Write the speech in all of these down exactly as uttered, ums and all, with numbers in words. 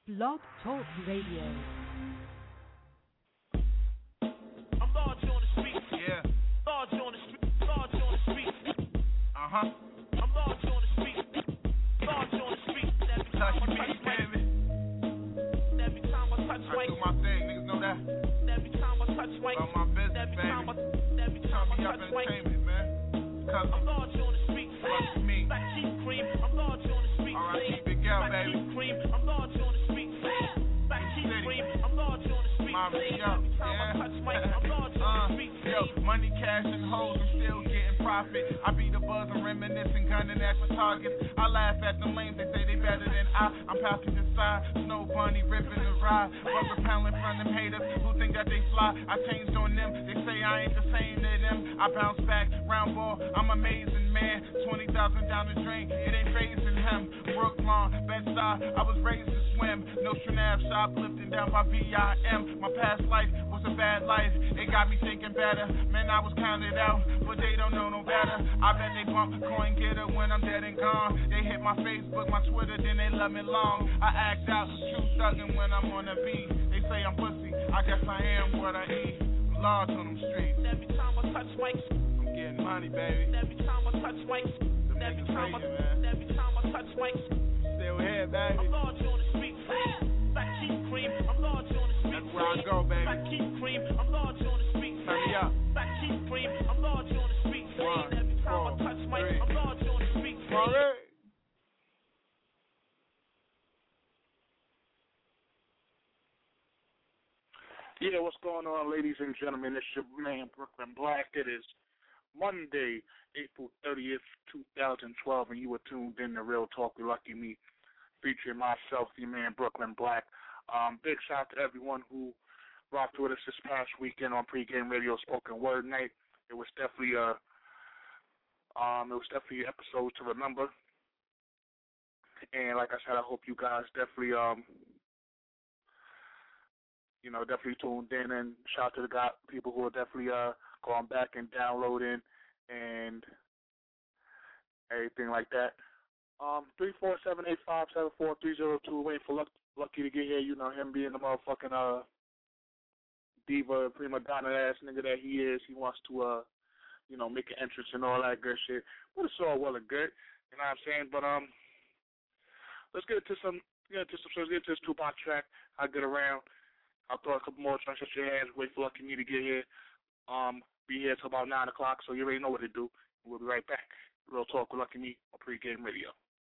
Blog Talk Radio. I'm large on the street. Yeah. Large on the street. Large on the street. Uh huh. I'm large on the street. Large on the street. Every time I touch mic. Every time I touch mic. I do my thing, niggas know that. Every time I touch mic. About my business, every baby. Time I, every time I touch mic. Man. I'm large on the street. Fuck me. Black Keith Cream. I'm large on the street. All right, big girl, baby. Black Keith Cream. I'm large on the street. Black Keith Cream. I'm large on the street. Every time I touch mic. I'm large on the street. Yo, money, cash, and hoes, I'm still getting profit. I be the buzz and reminiscing, gunning at the targets. I laugh at them lames, they say they better than I. I'm passing the side, Snow Bunny ripping the ride. Rubber pounding from them haters who think that they fly. I changed on them, they say I ain't the same to them. I bounce back, round ball, I'm amazing, man. twenty thousand down the drain, it ain't phasing him. Brooklyn, Bed-Stuy, I was raised to swim. Nostrand Ave, shoplifting down by V I M. My past life was a bad life, it got me thinking better. Man, I was counted out, but they don't know no better. I bet they bump coin getter when I'm dead and gone. They hit my Facebook, my Twitter, then they love me long. I act out, true thuggin' when I'm on the beat. They say I'm pussy, I guess I am what I eat. I'm large on them streets. Every time I touch mics, I'm getting money, baby. Every time I touch mics, every time I, every time I touch mics, still here, baby. I'm large on the streets. Black Keith Cream, I'm large on the streets. That's where I go, baby. Black Keith Cream, I'm large on the streets. Turn me up. Black Keith Cream, I'm large on the streets. One, every time four, I touch mics, I'm large on the streets. All right. Yeah, what's going on, ladies and gentlemen? It's your man, Brooklyn Black. It is Monday, April thirtieth, twenty twelve, and you were tuned in to Real Talk with Lucky Me, featuring myself, your man, Brooklyn Black. Um, big shout out to everyone who rocked with us this past weekend on Pregame Radio Spoken Word Night. It was definitely a, um, it was definitely an episode to remember. And like I said, I hope you guys definitely, um, you know, definitely tuned in, and shout out to the guy, people who are definitely uh, going back and downloading and everything like that. Um, three four seven eight five seven four three zero two. Waiting for Lucky, Lucky to get here. You know, him being the motherfucking uh, diva, prima donna ass nigga that he is. He wants to, uh, you know, make an entrance and all that good shit. But it's all well and good. You know what I'm saying? But um, let's get into some, get into some, let's get into this Tupac track. I'll get around. I'll throw a couple more tracks at your hands. Wait for Lucky Me to get here. Um, be here till about nine o'clock. So you already know what to do. We'll be right back. Real Talk with Lucky Me on Pregame Radio.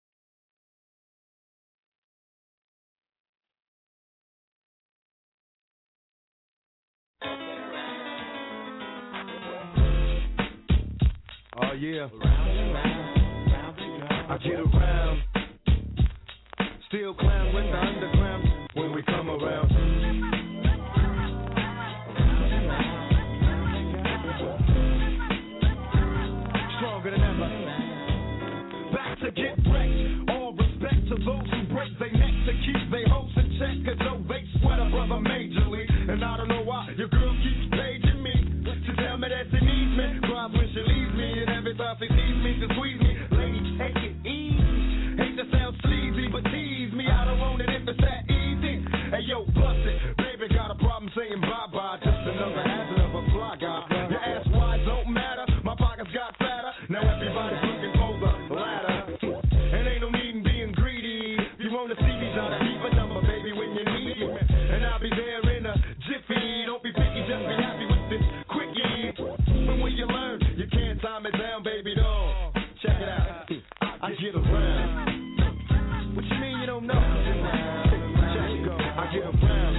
Oh, yeah. I get around. Still clown with the underground when we come around. Stronger than ever. Back to get wrecked. All respect to those who break their neck to keep their hopes in check. Cause though they sweat a brother majorly. And I don't know why your girl keeps paging me to tell me that she needs me. Cries when she leaves me, and every time she sees me to squeeze me. Lady, take it easy. Hate to sound sleazy, but tease me. I don't want it if it's that easy. Hey yo, bust it. Baby got a problem saying bye-bye. Just another hazard of a fly guy. Your ass wide don't matter. My pockets got fatter. Now everybody's looking for the ladder. And ain't no need in being greedy. You wanna see me, try to keep a number, baby, when you need it. And I'll be there in a jiffy. Don't be picky, just be happy with this quickie. And when you learn, you can't time it down, baby doll. Check it out. I get around. What you mean you don't know? Check it go. I get around.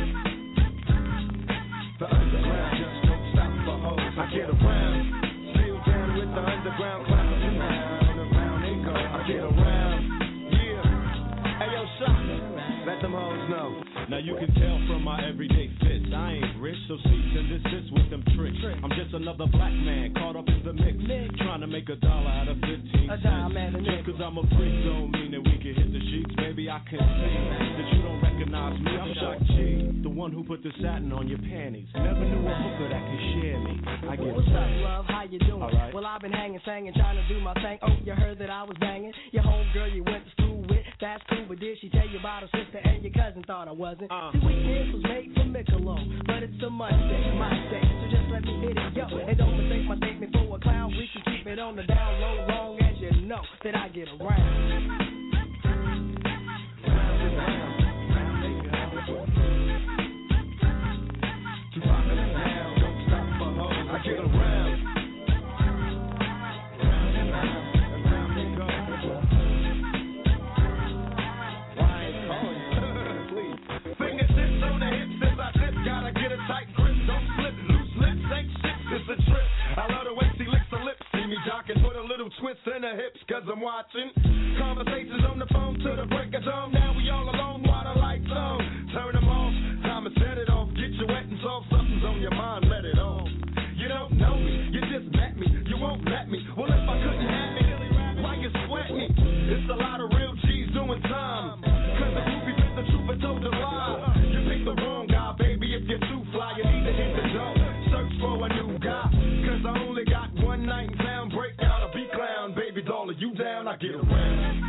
The underground just don't stop for hoes. I get around. Still down with the underground clouds. Around, around they go. I get around. Yeah. Hey yo, shot. Let them hoes know. Now you can tell from my everyday fits, I ain't rich, so cease and desist with them tricks. I'm just another black man caught up in the mix, trying to make a dollar out of fifteen cents. Just cause I'm a freak don't mean that we can hit the sheets. Baby, I can see that you don't recognize me. I'm Shock G, the one who put the satin on your panties. Never knew a hooker that could share me. I get What's up, love? How you doing? Right. Well, I've been hanging, singing, trying to do my thing. Oh, you heard that I was banging your homegirl you went to school with. That's cool, but did she tell you about her sister and your cousin thought I wasn't? Uh. See, Weekends was made for Michelob, but it's a Monday, my day, so just let me hit it, yo. And don't mistake my statement for a clown. We can keep it on the down low, long as you know that I get around. I get around. Fingertips on the hips as I dip. Gotta get a tight grip. Don't slip. Loose lips ain't shit. It's a trip. I love the way she licks her lips. See me jocking. Put a little twist in her hips cause I'm watching. Conversations on the phone to the break of dawn. Now we all alone while the lights on. Turn them off. Time to set it off. Get you wet and soft. Something's on your mind. Let it off. You don't know me, you just met me, you won't let me. Well, if I couldn't have me, why you sweat me? It's a lot of real G's doing time. Cause the groupie bit the truth and told a lie. You picked the wrong guy, baby, if you're too fly, you need to hit the door. Search for a new guy. Cause I only got one night in town, break out a beat clown. Baby doll, are you down? I get around.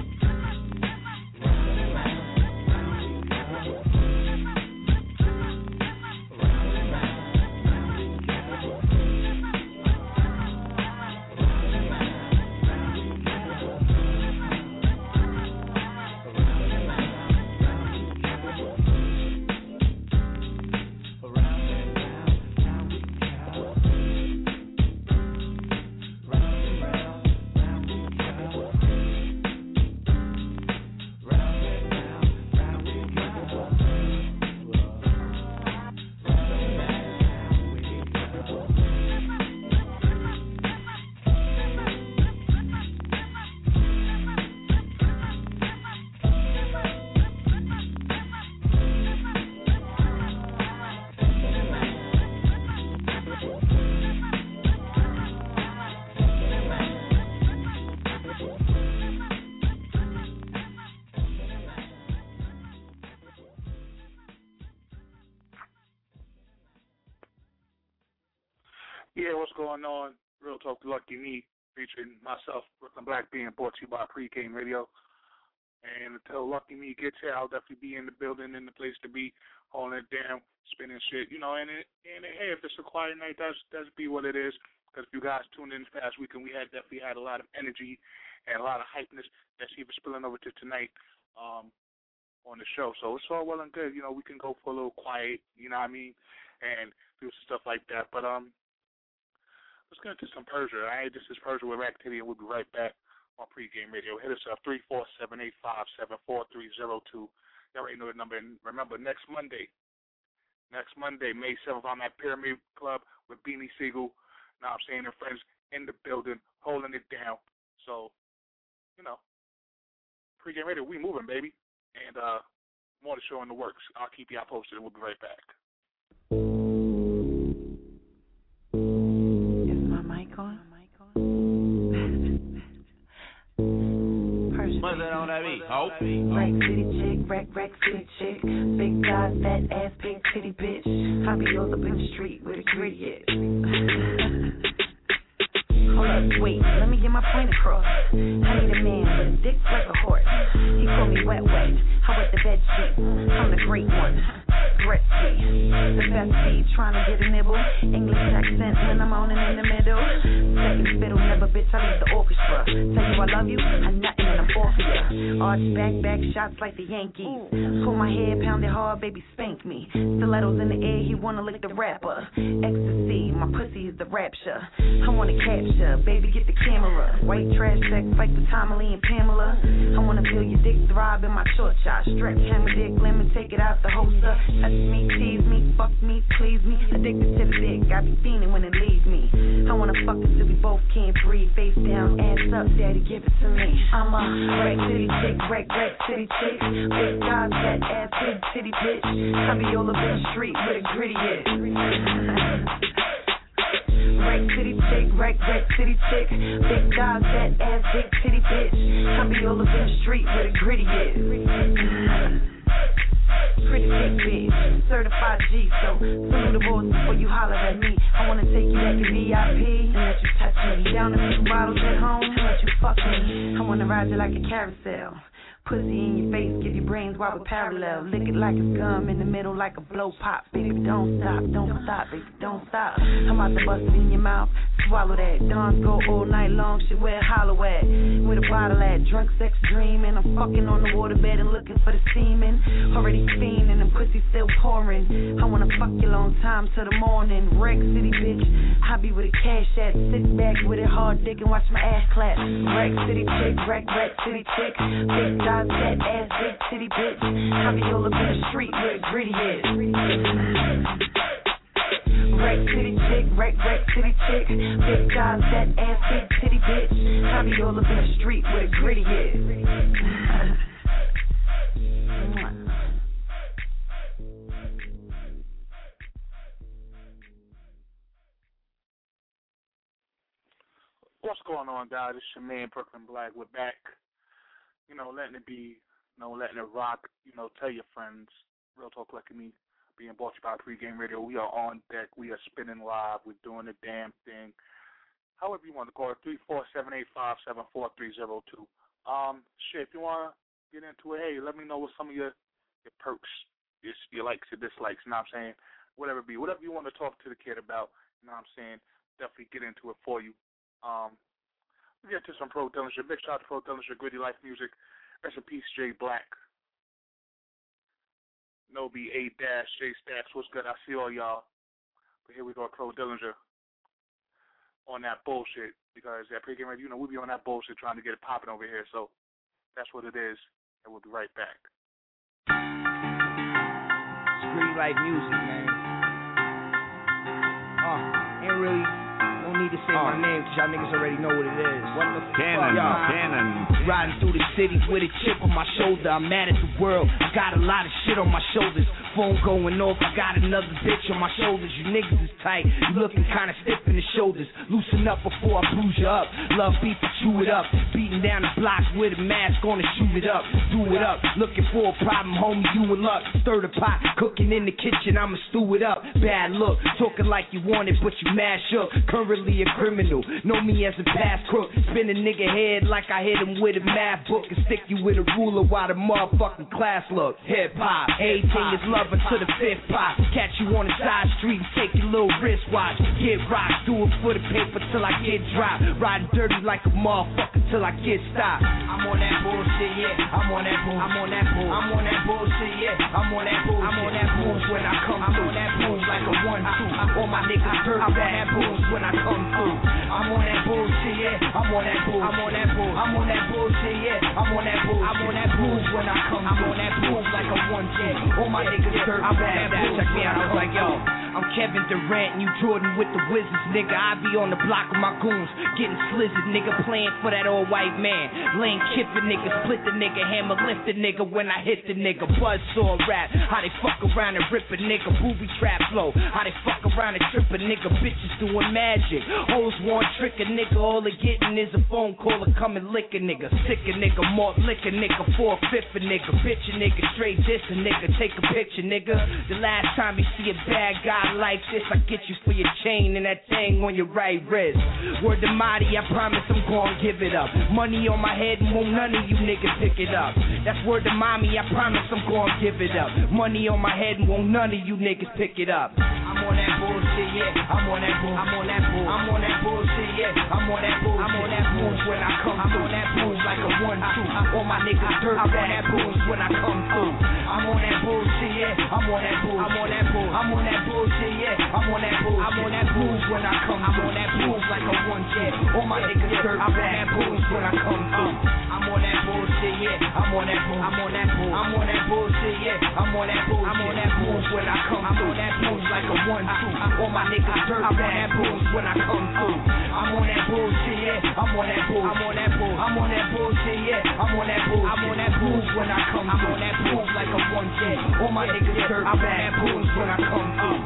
Yeah, what's going on? Real Talk to Lucky Me, featuring myself, Brooklyn Black, being brought to you by Pre-Game Radio. And until Lucky Me gets here, I'll definitely be in the building, in the place to be, holding it down, spinning shit, you know. And it, and it, hey, if it's a quiet night, that's that's be what it is. Because if you guys tuned in this past weekend, we had definitely had a lot of energy and a lot of hypeness that's even spilling over to tonight um, on the show. So it's all well and good, you know. We can go for a little quiet, you know what I mean, and do stuff like that. But um. let's get into some Persia. All right, this is Persia with Rack Titty, and we'll be right back on Pre-Game Radio. Hit us up, three four seven, eight five seven, four three zero two. You already know the number. And remember, next Monday, next Monday, May seventh, I'm at Pyramid Club with Beanie Siegel. Now I'm saying, and friends in the building, holding it down. So, you know, Pre-Game Radio, we moving, baby. And uh, more to show in the works. I'll keep y'all posted, and we'll be right back. What's that on that beat? Oh. Rack City chick, rack, rack city chick. Big thighs, fat ass, pink titty bitch. I be all up in the street with a gritty at. Hold up, wait, let me get my point across. I need a man with a dick like a horse. He call me wet, wet. I wet the bed sheet. I'm the great one. Gretzky, the best beat, trying to get a nibble. English accent when I'm on and in the middle. Second fiddle, never bitch, I leave the orchestra. Tell you I love you, I'm nothing and I'm all for ya. Arch back, back shots like the Yankees. Pull my hair, pound it hard, baby, spank me. Stilettos in the air, he wanna lick the rapper. Ecstasy, my pussy is the rapture. I wanna capture, baby, get the camera. White trash sex like the Tommy Lee and Pamela. I wanna feel your dick throb in my short shot. Stretch, hammer dick, lemon, take it out the holster. Touch me, tease me, fuck me, please me. Addicted to the dick, I be fiending when it leaves me. I wanna fuck it till we both can't breathe. Face down, ass up, daddy, give it to me. I'm a rack city chick, rack, rack city chick. Big thighs, fat ass, big titty bitch. I be all up in the street with a gritty hit. Rack city chick, rack, rack city chick. Big thighs, fat ass, big titty bitch. I be all up in the street with a gritty hit. Pretty big bitch, certified G, so salute the boys before you holler at me. I wanna take you back to V I P and let you touch me. Down a few bottles at home and let you fuck me. I wanna ride you like a carousel. Pussy in your face, give your brains while we parallel. Lick it like it's gum in the middle like a blow pop. Baby, don't stop, don't stop, baby, don't stop. I'm about to bust it in your mouth, swallow that. Dawns go all night long, shit where hollow at. With a bottle at, drunk sex dream. And I'm fucking on the waterbed and looking for the semen. Already fiending and pussy still pouring. I wanna fuck you long time till the morning. Wreck City, bitch, I be with a cash at. Sit back with it hard dick and watch my ass clap. Wreck City chick, wreck, wreck City chick. Big thighs, fat ass, big city bitch. I be all up in the street where the gritty is. Wreck City chick, wreck, wreck City chick. Big thighs, fat ass, big city bitch. I be all up in the street where the gritty is. What's going on, guys? It's your man, Brooklyn Black. We're back. You know, letting it be, you know, letting it rock. You know, tell your friends. Real Talk Like Me, being brought to you by Pregame Radio. We are on deck. We are spinning live. We're doing the damn thing. However you want to call it, three four seven eight five seven four three zero two. Um, shit, if you want to get into it, hey, let me know what some of your, your perks, your, your likes, your dislikes, you know what I'm saying? Whatever it be. Whatever you want to talk to the kid about, you know what I'm saying? Definitely get into it for you. Um, we get to some Pro Dillinger. Big shout out to Pro Dillinger, Gritty Life Music. Rest in peace, Jay Black. Nobi, A Dash, J Stacks. What's good? I see all y'all. But here we go, Pro Dillinger on that bullshit. Because at Pregame Radio, you know, we be on that bullshit trying to get it popping over here. So that's what it is. And we'll be right back. It's Gritty Life Music, man. Uh, ain't really. No need to say uh, my name, cause y'all niggas already know what it is. What the Cannon, fuck? Cannon. Riding through the city with a chip on my shoulder. I'm mad at the world. I got a lot of shit on my shoulders. Phone going off. I got another bitch on my shoulders. You niggas is tight. You looking kinda stiff in the shoulders. Loosen up before I bruise you up. Love beef to chew it up. Beating down the blocks with a mask, gonna shoot it up. Do it up. Looking for a problem, homie. You in luck. Stir the pot. Cooking in the kitchen. I'ma stew it up. Bad look. Talking like you want it, but you mash up. Currently a criminal. Know me as a past crook. Spin a nigga head like I hit him with a math book and stick you with a ruler while the motherfucking class look. Hip hop. Everything is loving to the fifth pop. Catch you on the side street and take your little wristwatch. Get rocked. Do it for the paper till I get dropped. Riding dirty like a motherfucker till I get stopped. I'm on that bullshit, yeah. I'm on that bullshit. I'm on that bullshit. I'm on that bullshit, yeah. I'm on that bullshit. I'm on that bullshit when I come through. I'm on that bullshit like a one two. All my niggas dirt bad. I'm on that bullshit when I come through. I'm on that bullshit, yeah. I'm on that bullshit. I'm on that bullshit. I'm on that bullshit, yeah. I'm on that bullshit. I'm on that bullshit when I come through. I'm on that bullshit like a one two. All my niggas dirt bad. I'm on that bullshit. Check me out. I was like, yo, I'm Kevin Durant and you Jordan with the Wizards, nigga. I be on the block with my goons, getting slizzard, nigga, playing for that old white man. Lane kipping nigga, split the nigga, hammer lift the nigga when I hit the nigga. Buzzsaw rap, how they fuck around and rip a nigga. Booby trap flow, how they fuck around and trip a nigga. Bitches doing magic, hoes want trick a nigga. All they getting is a phone call to come and lick a nigga. Sick a nigga, more lick a nigga, four fifth a nigga. Bitch a nigga, straight diss a nigga. Take a picture, nigga. The last time you see a bad guy like this, I get you for your chain and that thing on your right wrist. Word to Marty, I promise I'm gon' give it up. Money on my head and won't none of you niggas pick it up. That's word to mommy, I promise I'm gon' give it up. Money on my head and won't none of you niggas pick it up. I'm on that bullshit, yeah. I'm on that bull. I'm on that bull. I'm on that bullshit, yeah. I'm on that bull. I'm on that bull when I come through. I'm on that bull like a one two. All my niggas dirt bad. I'm on that bull when I come through. I'm on that bullshit, yeah. I'm on that bull. I'm on that bull. I'm on that bullshit, yeah. I'm on that bull. I'm on that bull when I come through. I'm on that bull like a one two. All my niggas dirt bad. I'm on that bull when I come through. I'm on that bullshit, yeah. I'm on that bull. I'm on that bull. I'm on that bullshit, yeah. I'm on that bull. I'm on that bull when I come through. I'm on that bull like a one two. All my niggas dirt bad. I'm on that bull when I come through. I'm on that bullshit, yeah. I'm on that bull. I'm on that bull. I'm on that bullshit, yeah. I'm on that bull. I'm on that bull when I come through. I'm on that bull like a one two. All my niggas dirt bad. I'm on that bull when I come through.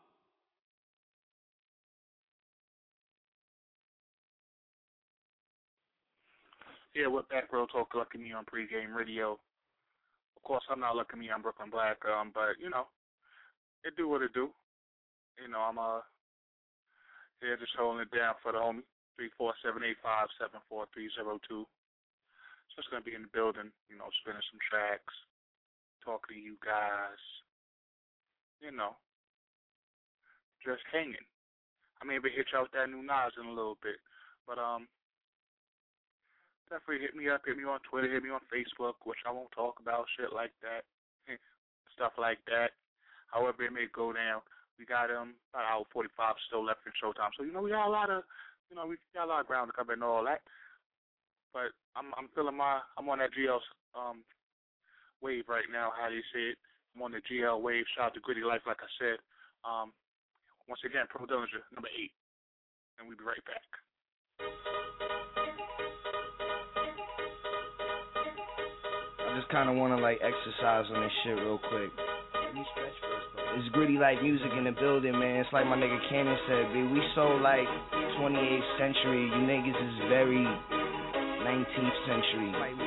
Yeah, we're back. Real Talk Lucky Me on Pregame Radio. Of course, I'm not Lucky Me. I'm Brooklyn Black. Um, but you know, it do what it do. You know, I'm uh here just holding it down for the homie. Three four seven eight five seven four three zero two. just gonna be in the building, you know, spinning some tracks, talking to you guys, you know, just hanging. I may even hit y'all with that new Nas in a little bit, but um, definitely hit me up, hit me on Twitter, hit me on Facebook, which I won't talk about, shit like that, stuff like that. However it may go down. We got um about hour forty-five still left in showtime, so you know we got a lot of, you know, we got a lot of ground to cover and all that. But I'm I'm feeling my I'm on that G L um wave right now, how they say it. I'm on the G L wave. Shout out to Gritty Life, like I said. Um, once again, Pro Dillinger, number eight, and we'll be right back. I just kind of want to like exercise on this shit real quick. Let me stretch first, though. It's Gritty Like music in the building, man. It's like my nigga Cannon said, B. We so like twenty-eighth century. You niggas is very nineteenth century.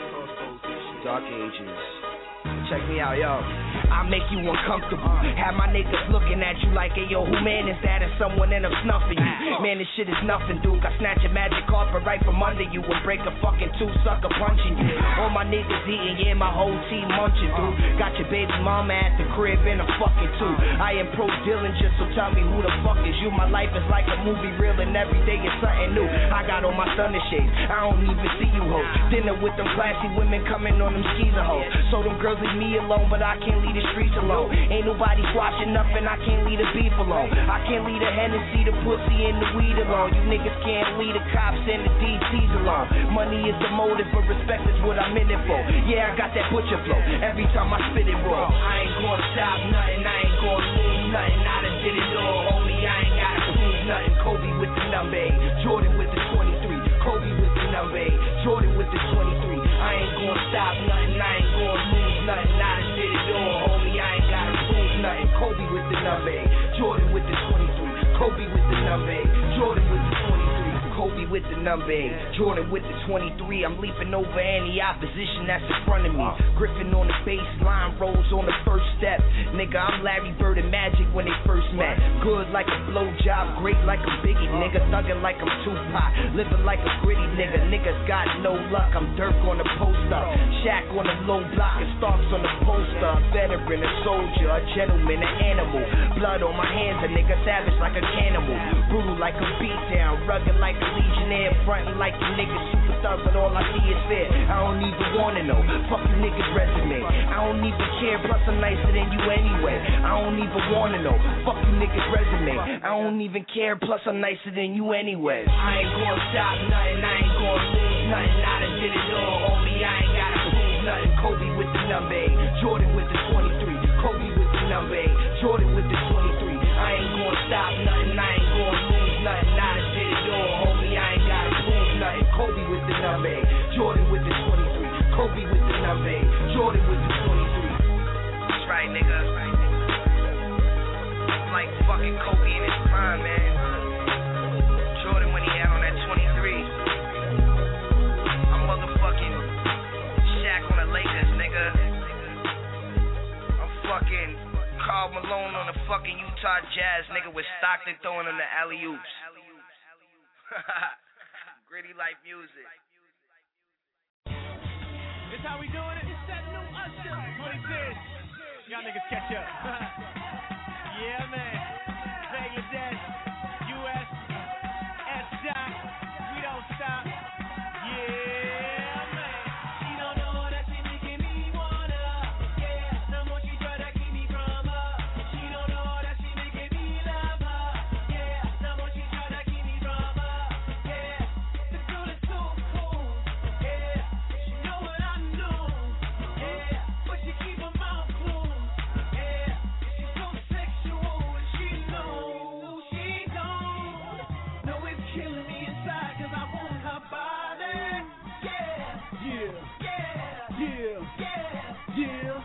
Dark ages. Check me out, yo. I make you uncomfortable. Have my niggas looking at you like, hey, yo, who man is that? Is someone in a snuffing you? Man, this shit is nothing, dude. I snatch a magic carpet right from under you and break a fucking two-sucker punching you. All my niggas eating, yeah, my whole team munching, dude. Got your baby mama at the crib in a fucking two. I am Pro Dillinger, so tell me who the fuck is you? My life is like a movie reel and every day is something new. I got on my thunder shades. I don't even see you, ho. Dinner with them classy women coming on them skis, ho. So them girls leave me alone, but I can't leave the streets alone. Ain't nobody squashing nothing, I can't leave the beef alone. I can't leave the Hennessy, the pussy, and the weed alone. You niggas can't leave the cops and the D Cs alone. Money is the motive, but respect is what I'm in it for. Yeah, I got that butcher flow. Every time I spit it raw. I ain't gonna stop nothing, I ain't gonna lose nothing. I done did it all, homie, I ain't gotta prove nothing. Kobe with the number eight, Jordan with the twenty-three. Kobe with the number eight, Jordan with the twenty-three. I ain't gonna stop nothing, I ain't gonna lose nothing. I done did it all, homie, I ain't gotta prove nothing. Kobe with the number eight, Jordan with the twenty-three. Kobe with the number eight, Jordan with the twenty-three. Kobe with the number eight, Jordan with the twenty-three. I'm leaping over any opposition that's in front of me. Griffin on the baseline, Rose on the first step. Nigga, I'm Larry Bird and Magic when they first met. Good like a blowjob, great like a Biggie. Nigga, thuggin' like I'm Tupac, living like a gritty nigga. Niggas got no luck, I'm Dirk on the poster. Shaq on the low block and Starks on the poster. A veteran, a soldier, a gentleman, an animal. Blood on my hands, a nigga savage like a cannibal. Brutal like a beatdown, rugged like a legionnaire, frontin' like you niggas super thug, but all I see is fear. I don't even wanna know, fuck you niggas resume. I don't even care, plus I'm nicer than you anyway. I don't even wanna know, fuck you niggas resume. I don't even care, plus I'm nicer than you anyway. I ain't gonna stop nothing, I ain't gonna lose nothing. I done did it all, homie, I ain't gotta prove nothing. Kobe with the number eight, Jordan with the twenty-three. Kobe with the number eight, Jordan with the twenty-three. I ain't gonna stop nothing, I ain't gonna lose nothing. I done did it all, homie, I ain't gotta prove nothing. Kobe with the number eight, Jordan with the twenty-three. Kobe with the number eight, Jordan with the twenty-three. That's right, nigga. I'm like fucking Kobe in his prime, man. Jordan when he had on that twenty-three. I'm motherfucking Shaq on the Lakers, nigga. I'm fucking Karl Malone on the fucking Utah Jazz, nigga, with Stockton throwing on the alley-oops. Gritty Life music. It's how we doing it. It's that new Usher. twenty ten. Y'all niggas catch up. Yeah, man. Bangladesh, U S, S-Dot. We don't stop. Yeah, man. She don't know that she making me wanna. Yeah, the more she try to keep me from her. She don't know that she making me love her. Yeah, the more she try to keep me from her. Yeah, the girl is so cool. Yeah, she know what I know. Yeah, but she keep her mouth closed. Yeah, she's so sexual and she knows she don't. Know it's killing me inside 'cause I want her body. Yeah, yeah, yeah, yeah, yeah, yeah,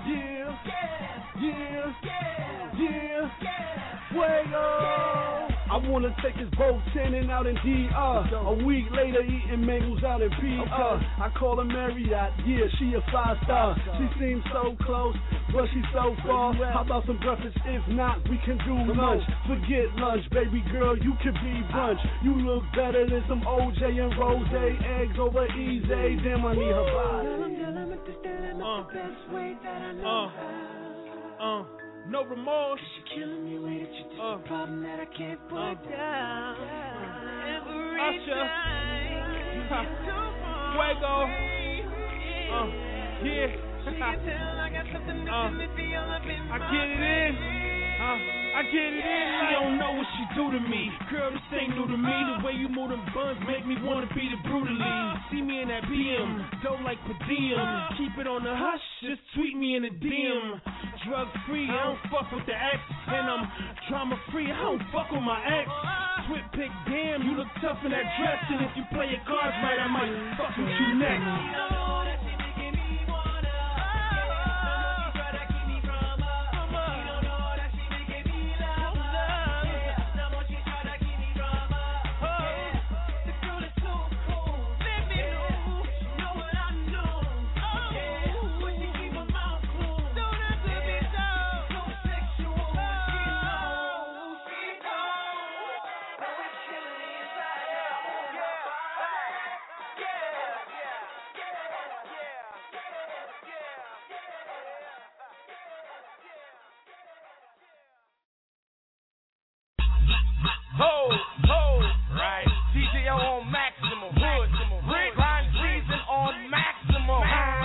yeah, yeah, yeah, yeah, yeah. Fuego. I wanna take this boat tanning out in D R. A week later, eating mangoes out in P R. I call her Marriott, yeah, she a five star. She seems so close, but she's so far. How about some breakfast? If not, we can do lunch. Forget lunch, baby girl, you could be brunch. You look better than some O J and Rose. Eggs over easy, damn, I need her body. Uh, uh, uh, no remorse. You're killing me with it. You're just uh, a problem that I can't put uh, down. Every Usher. time. Fuego. Uh, yeah. uh, I get it in. Uh, I get it in. She don't know what she do to me. Girl, this ain't new to me. The way you move them buns make me wanna beat it brutally. See me in that B M, dope like per diem. Keep it on the hush, just tweet me in the D M. Drug free, I don't fuck with the ex. And I'm drama free, I don't fuck with my ex. Twit pick, damn, you look tough in that dress. And if you play your cards right, I might fuck with you next. Ho, ho, right. D J O on maximum. Hood, Rick, line season on maximum.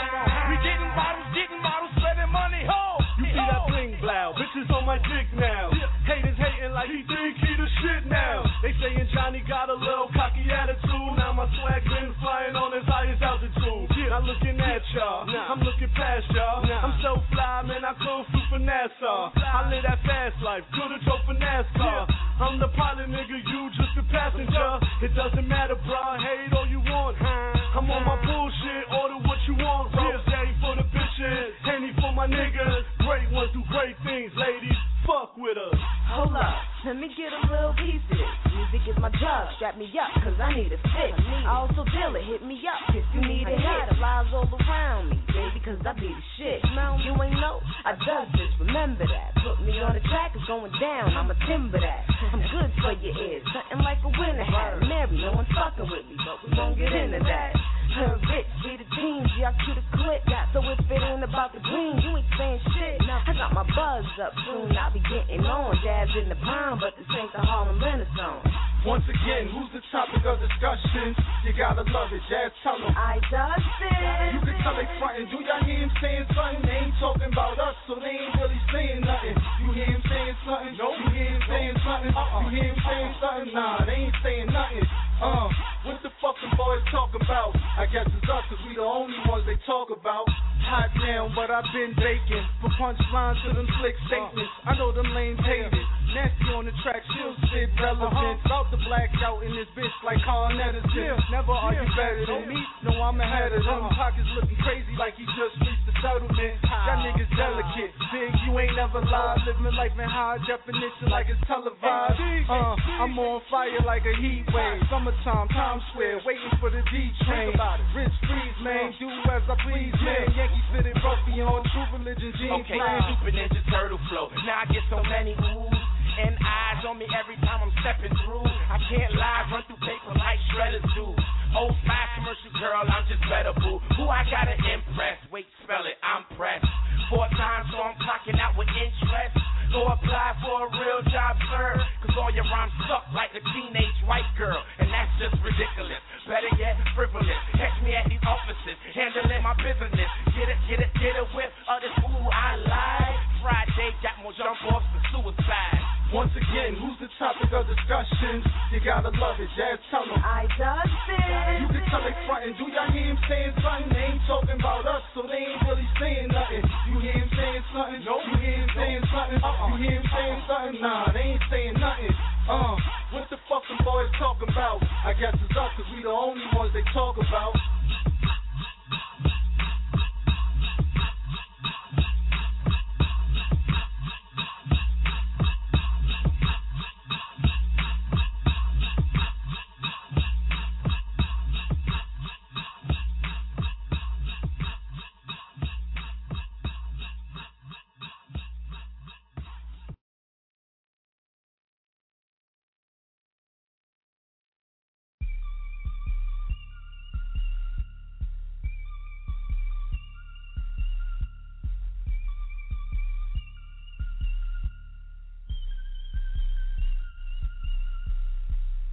We getting bottles, getting bottles, spending money. Ho, you see that bling blow, bitches on my dick now. Haters hating like he think he the shit now. They saying Johnny got a little cocky attitude. Now my swag been flying on his highest altitude. Not looking at y'all, I'm looking past y'all. I'm so fly, man, I kung fu for NASA. I live that fast life, could've drove for NASCAR. I'm the pilot, nigga, you just a passenger. It doesn't matter, bro, hate all you want. I'm on my bullshit, order what you want. Rose for the bitches, Henny for my niggas. Great ones do great things, ladies, fuck with us. Hold up, let me get a little piece of this. Music is my drug, strap me up, cause I need a fix. I also deal it, hit me up if you need a hit. Flies all around me, baby, cause I be the shit. You ain't know, I does this, remember that. Put me on the track, it's going down, I'ma timber that. I'm good for your ears, something like a winter hat. Mary, no one fucking with me, but we gon' get into that. Her rich, be the team, y'all to the clip. So if it ain't about the green, you ain't saying shit. I got my buzz up soon, I'll be getting on. Jazz in the pond, but this ain't the Harlem Renaissance. Once again, who's the topic of discussion? You gotta love it, Jazz, tell them. I does it. You can tell they frontin', do y'all hear him saying something? They ain't talking about us, so they ain't really saying nothing. You hear him saying something? Nope. You hear him saying something? Uh-uh. You hear him saying something? Nah, they ain't saying nothing. Uh, what the fuck them boys talk about? I guess it's us, cause we the only ones they talk about. Hot now, but I've been baking. For punchlines to them slick statements. I know them lames hate it. Nasty on the track, still spit relevant. About to black out in this bitch like Carl Edison. Never are you better than me? No, I'm ahead of them. Pockets looking crazy like he just reached the settlement. Y'all niggas delicate. Big, you ain't never lied. Living life in high definition like it's televised. Uh, I'm on fire like a heat wave. Summertime, Times Square, waiting for the D train. Rich freeze, man, do as I please, man. Yankees fitted Ruffy on True Religion jeans. Okay, Super Ninja Turtle flow. Now I get so many oohs and eyes on me every time I'm stepping through. I can't lie, run through paper like shredders do. Old five commercial girl, I'm just better boo. Who I gotta impress? Wait, spell it, I'm pressed. Four times, so I'm clocking out with interest. Go apply for a real job, sir. Cause all your rhymes suck like a teenage white girl. And that's just ridiculous. Better yet, frivolous. Catch me at these offices, handling my business. Get it, get it, get it with others. Ooh, I lied. Friday got more jump offs than suicide. Once again, who's the topic of discussion? You gotta love it, Jazz, tell them. I does it. You can tell they frontin', do y'all hear him saying something? They ain't talking about us, so they ain't really saying nothing. You hear him saying something? Nope. You hear him saying something? Uh-uh. You hear him saying something? Nah, they ain't saying nothing. Uh, what the fuck them boys talking about? I guess it's us, cause we the only ones they talk about.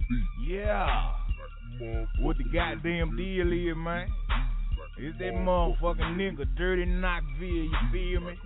Yeah. What the goddamn deal is, man? It's that motherfucking nigga, Dirty Knoxville, you feel me?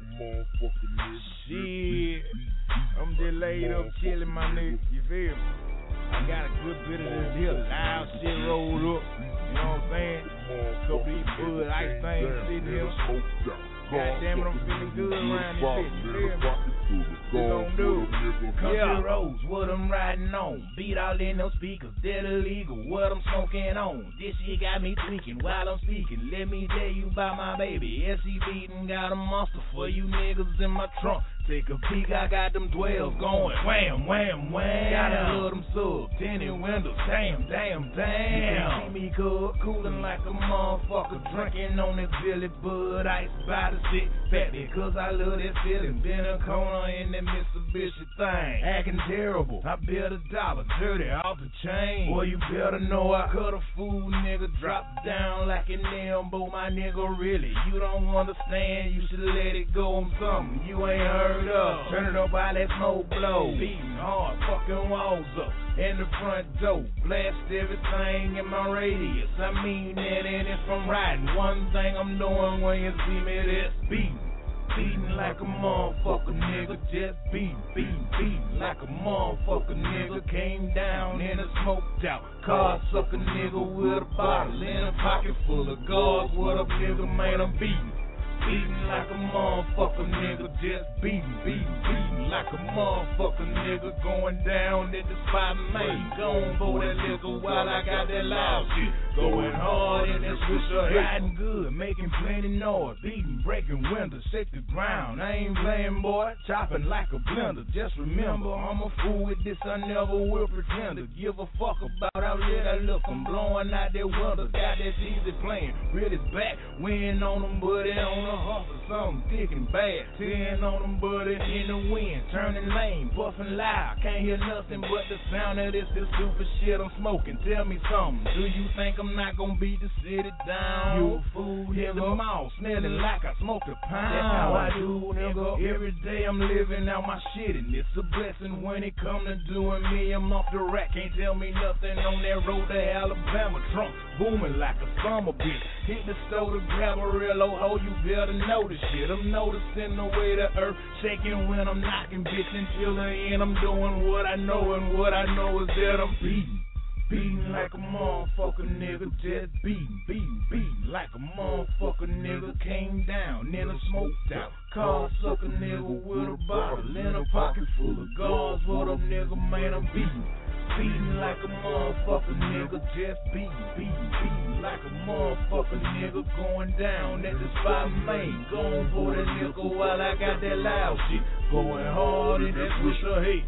Shit. I'm just laid up chillin', my nigga, you feel me? I got a good bit of this here loud shit rolled up, you know what I'm saying? Couple of these Bud Ice things sitting here. God damn it, I'm feeling good around this bitch, you feel me? We gon' do Country yeah. roads, what I'm riding on. Beat all in them speakers, dead illegal, what I'm smoking on. This shit got me tweaking while I'm speaking. Let me tell you about my baby. S C beatin' got a monster for you niggas in my trunk. Take a peek, I got them twelves going wham, wham, wham. Gotta love them subs, tinted windows, damn, damn, damn. You see me cool, coolin' like a motherfucker, drinking on that Billy Bud Ice by the six pack because I love that feeling. Been a corner in that Mitsubishi thing, acting terrible. I bet a dollar, dirty off the chain. Boy, you better know I cut a fool, nigga. Drop down like an elbow, my nigga. Really, you don't understand. You should let it go on something you ain't heard. Up. Turn it up while that smoke blow. Beating hard, fucking walls up in the front door. Blast everything in my radius. I mean that, and it's from riding. One thing I'm doing when you see me, that's beating. Beating like a motherfucker, nigga. Just beating, beating, beating like a motherfucker, nigga. Came down and it smoked out. Car sucker, nigga, with a bottle in a pocket full of gauze. What up, nigga, man, I'm beating. Beating like a motherfucker, nigga, just beating, beating, beating like a motherfucker, nigga, going down at the spot, man. Going for that liquor while I got that loud shit. Going hard in that swisher, riding good, making plenty noise, beating, breaking windows, shake the ground. I ain't playing, boy, chopping like a blender. Just remember, I'm a fool with this, I never will pretend to give a fuck about how lit I look. I'm blowing out that window, got that easy playing, really back, win on them, buddy, on the hustle, something thick and bad. Ten on them, buddy, in the wind, turning lane, puffing loud. Can't hear nothing but the sound of this, this stupid shit I'm smoking. Tell me something, do you think I'm not gonna beat the city down? You a fool, nigga. The mouth smelling like I smoked a pound. That's how I do, nigga. Every day I'm living out my shit, and it's a blessing when it come to doing me. I'm off the rack, can't tell me nothing on that road to Alabama. Trunk booming like a summer bitch. Hit the store to grab a real old hoe, you better know the shit. I'm noticing the way the earth shaking when I'm knocking, bitch, until the end. I'm doing what I know, and what I know is that I'm beating. Beating like a motherfucker, nigga, just beating, beating, beating like a motherfucker, nigga. Came down, then I smoked out. Car sucker, nigga, with a bottle in a pocket full of gauze. What up, nigga, man, I'm beating. Beating like a motherfucker, nigga, just beating, beating, beating like a motherfucker, nigga. Going down at the spot, man. Going for that nigga while I got that loud shit. Going hard in that swisher, hey.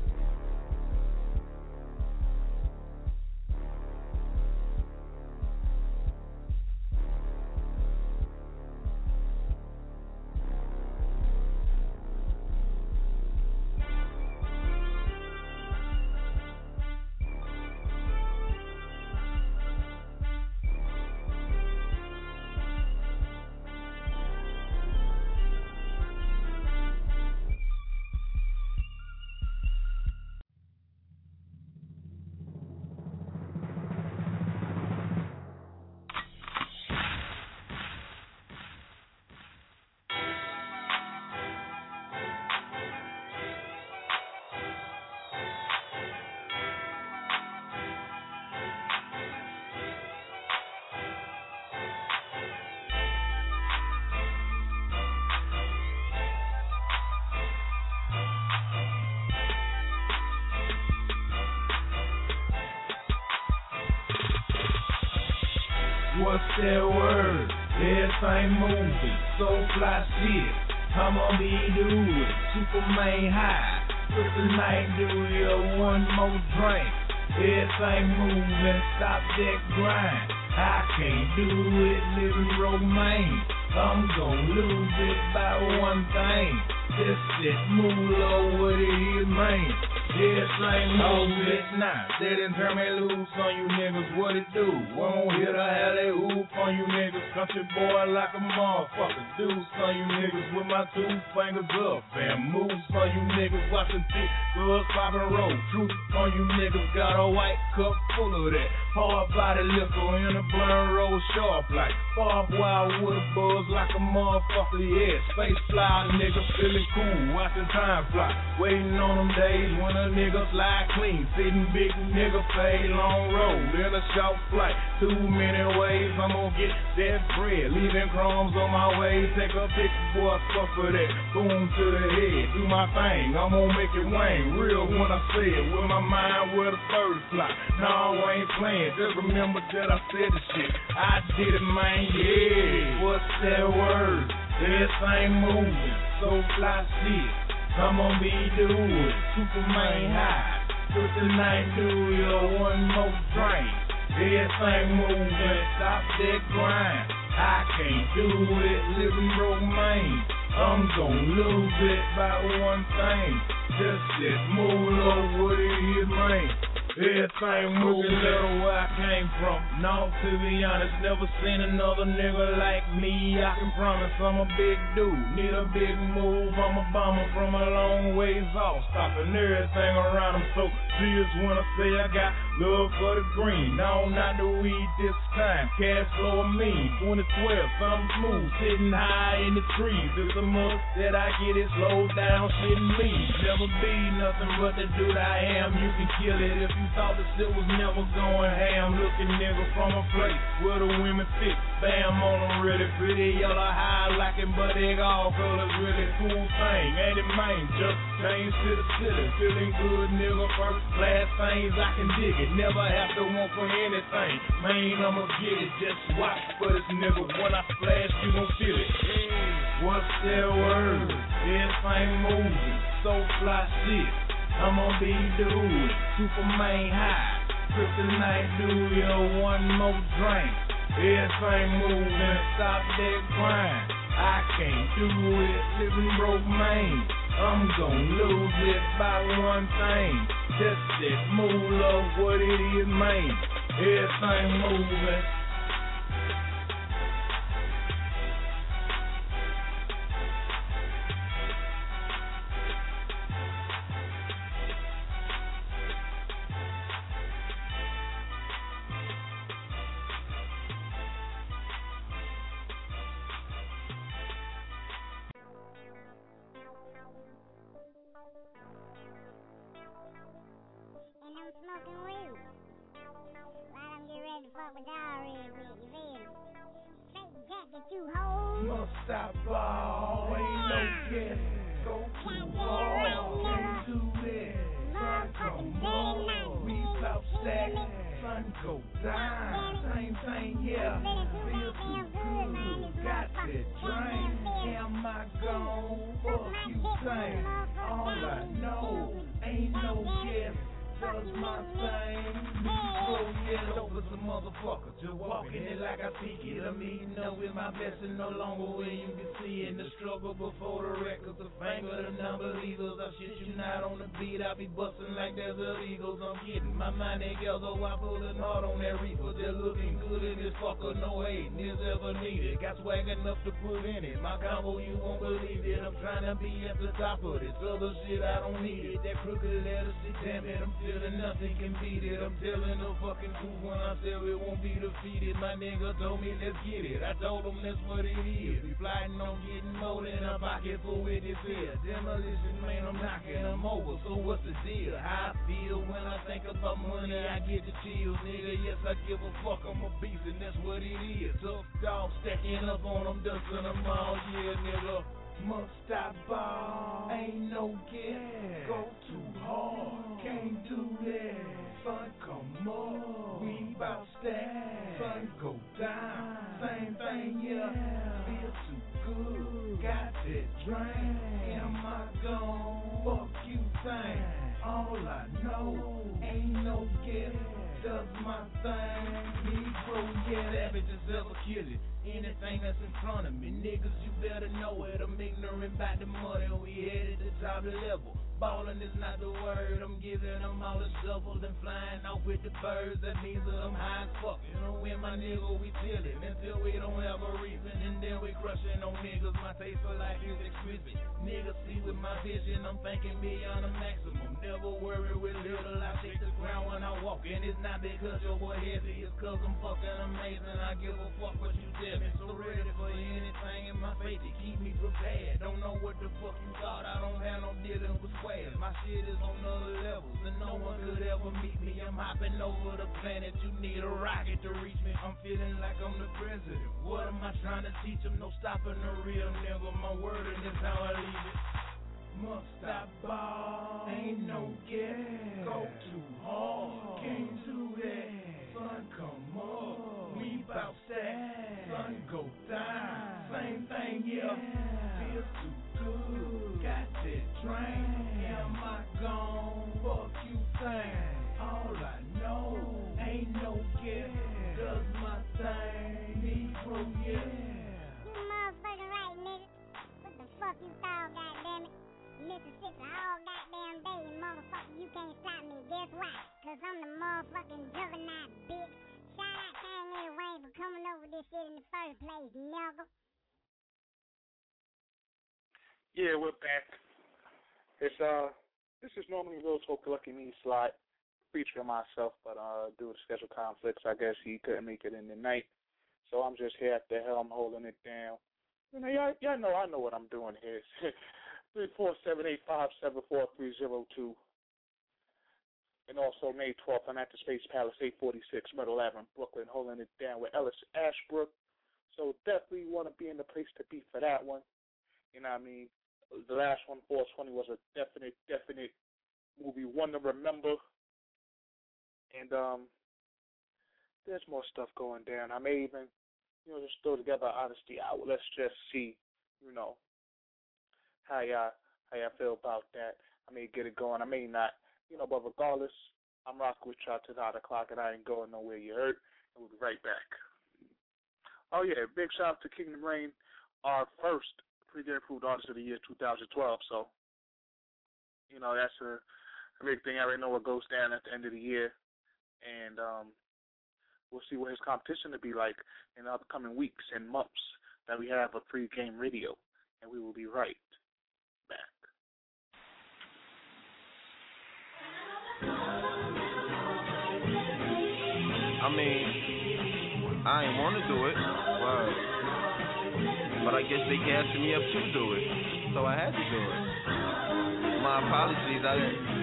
What's that word? Everything moving, so fly shit. I'ma be doing Superman high. Put the night do ya one more drink. Everything moving, stop that grind. I can't do it living romaine. I'm gon' lose it by one thing. This shit moolah, what it is, man. Yeah, same movement. Nah, they didn't turn me loose on you niggas, what it do? Won't hit a alley hoop on you niggas. Country boy like a motherfucker. Deuce on you niggas with my two fingers up. And moves on you niggas, watching thick girls poppin' roll. Truth on you niggas, got a white cup full of that hard body liquor in a blunt roll sharp like barbed wire with a buzz like a motherfucker, yeah. Space fly nigga feeling cool, watching time fly. Waiting on them days when a nigga fly clean. Sitting big nigga fade long road in a short flight. Too many ways I'm gonna get that bread. Leaving crumbs on my way. Take a picture, boy, stuff for that. Boom to the head, do my thing. I'm gonna make it wane. Real when I say it, with my mind where the birds fly. No, I ain't playing. Just remember that I said the shit. I did it, man, yeah. What's that word? This ain't moving. So fly shit. I'm gonna be doing Superman high. Put the night do your one more drink. This ain't moving. Stop that grind. I can't do it. Living broke, man. I'm gonna lose it by one thing. Just that moolah, what it is, man. Everything moving little where I came from. No, to be honest, never seen another nigga like me. I can promise I'm a big dude. Need a big move, I'm a bomber from a long ways off. Stopping everything around him. So serious when I say I got love for the green. No, not the weed this time. Cash flow of me. twenty twelve, something smooth, sitting high in the trees. It's a must that I get it slowed down, shitting me. Never be nothing but the dude I am. You can kill it if you thought the shit was never going ham. Looking nigga from a place where the women fit. Bam on them really pretty yellow highlighting, but they all colors really cool thing. Ain't it man? Just change to the city. Feeling good nigga, first class things I can dig it. Never have to want for anything. Man, I'ma get it. Just watch for this nigga. When I splash, you gon' feel it. What's that word? Everything moving. So fly shit. I'm gonna be dude, Superman high. Kryptonite do your one more drink. Everything moving, stop that grind. I can't do it, living broke, man. I'm gonna lose it by one thing. Just that moolah, what it is, man. Everything moving. Smoking weed. While I'm getting ready to fuck with y'all real quick, you feel me? Straight jacket, you hoes. Must stop all, ain't no guess. Go too hard, can't do that. Sun come on, we pop stack. Sun go down, same thing, yeah. Feel too good, got that drink. Am I gone? Fuck you, same. All I know, ain't no guess. Does my thing, me throw it over some motherfucker. Just walking it like I speak it. I'm eating up with my best and no longer where you can see in the struggle before the records. The finger, the non-believers. I shit you not on the beat. I be busting like desert eagles. I'm getting my mind together. I pulling hard on that reefer. Just looking good in this fucker. No hating is ever needed. Got swag enough to put in it. My combo, you won't believe it. I'm trying to be at the top of this other shit. I don't need it. That crooked letter shit, damn it. I'm feeling nothing can beat it. I'm telling the fucking truth when I say it won't be defeated. My nigga told me let's get it. I told him that's what it is. We plotting on getting more than a pocket full with this here. Demolition, man, I'm knocking them over. So what's the deal? How I feel when I think about money, I get the chills, nigga. Yes, I give a fuck. I'm a beast and that's what it is. Tough dog stacking up on them, dusting them all. Yeah, nigga. Must stop ball, ain't no guess. Go too hard, can't do that. Sun come up, we bout stack. Sun go down, same thing, yeah. Feel too good, got that drink. Am I gone? Fuck you, thing. All I know, ain't no guess. Does my thing, Negro, yeah, savages ever kill it. Anything that's in front of me, niggas, you better know it. I'm ignorant about the money we probably level. Ballin' is not the word, I'm giving them all the shuffles and flying off with the birds. That means that I'm high as fuck. You know, when my nigga, we chillin' until we don't have a reason. And then we crushin' on niggas, my taste for life is exquisite. Niggas see with my vision, I'm thinking beyond the maximum. Never worry with little, I shake the ground when I walk. And it's not because your boy heavy, it's cause I'm fucking amazing. I give a fuck what you tell me. So ready for anything in my face to keep me prepared. Don't know what the fuck you thought, I don't have no dealing with squares. My shit is on other levels, and no one could ever meet me. I'm hopping over the planet, you need a rocket to reach me. I'm feeling like I'm the president. What am I trying to teach them? No stopping the real nigga. My word, and that's how I leave it. Must stop ball, ain't no gas. Go too hard, can't do that. Sun come up, we bout that. Sun go down, same thing, yeah. Feels too good, got that drink. Am I gone? Fuck you think. All I know, ain't no gas. Does my thing, Negro, yeah. You motherfucking right, nigga. What the fuck you thought, goddammit? Mississippi all goddamn day, motherfucker, you can't stop me. Guess why? Cause I'm the motherfucking juggernaut, bitch. Shout out Kanye Wayne for coming over this shit in the first place, nigga. Yeah, we're back. It's uh, this is normally Real Talk Lucky Me slot featuring myself, but uh, due to schedule conflicts, I guess he couldn't make it in the night. So I'm just here at the helm holding it down. You know, y'all, y'all know I know what I'm doing here. three four seven eight five seven four three zero two. And also May twelfth, I'm at the Space Palace, eight forty-six Myrtle Avenue, Brooklyn, holding it down with Ellis Ashbrook. So definitely want to be in the place to be for that one. You know what I mean? The last one, four twenty, was a definite, definite movie, one to remember. And um, there's more stuff going down. I may even, you know, just throw together Honesty Hour. Let's just see, you know, how y'all, how y'all feel about that. I may get it going, I may not. You know, but regardless, I'm rocking with y'all to nine o'clock, and I ain't going nowhere, you heard? And we'll be right back. Oh, yeah, big shout out to Kingdom Reign, our first Pre-Game Approved Artist of the Year two thousand twelve. So, you know, that's a, a big thing. I already know what goes down at the end of the year. And um, we'll see what his competition will be like in the upcoming weeks and months that we have a pre-game radio. And we will be right back. I mean, I ain't want to do it, but, but I guess they gassed me up to do it, so I had to do it. My apologies, I,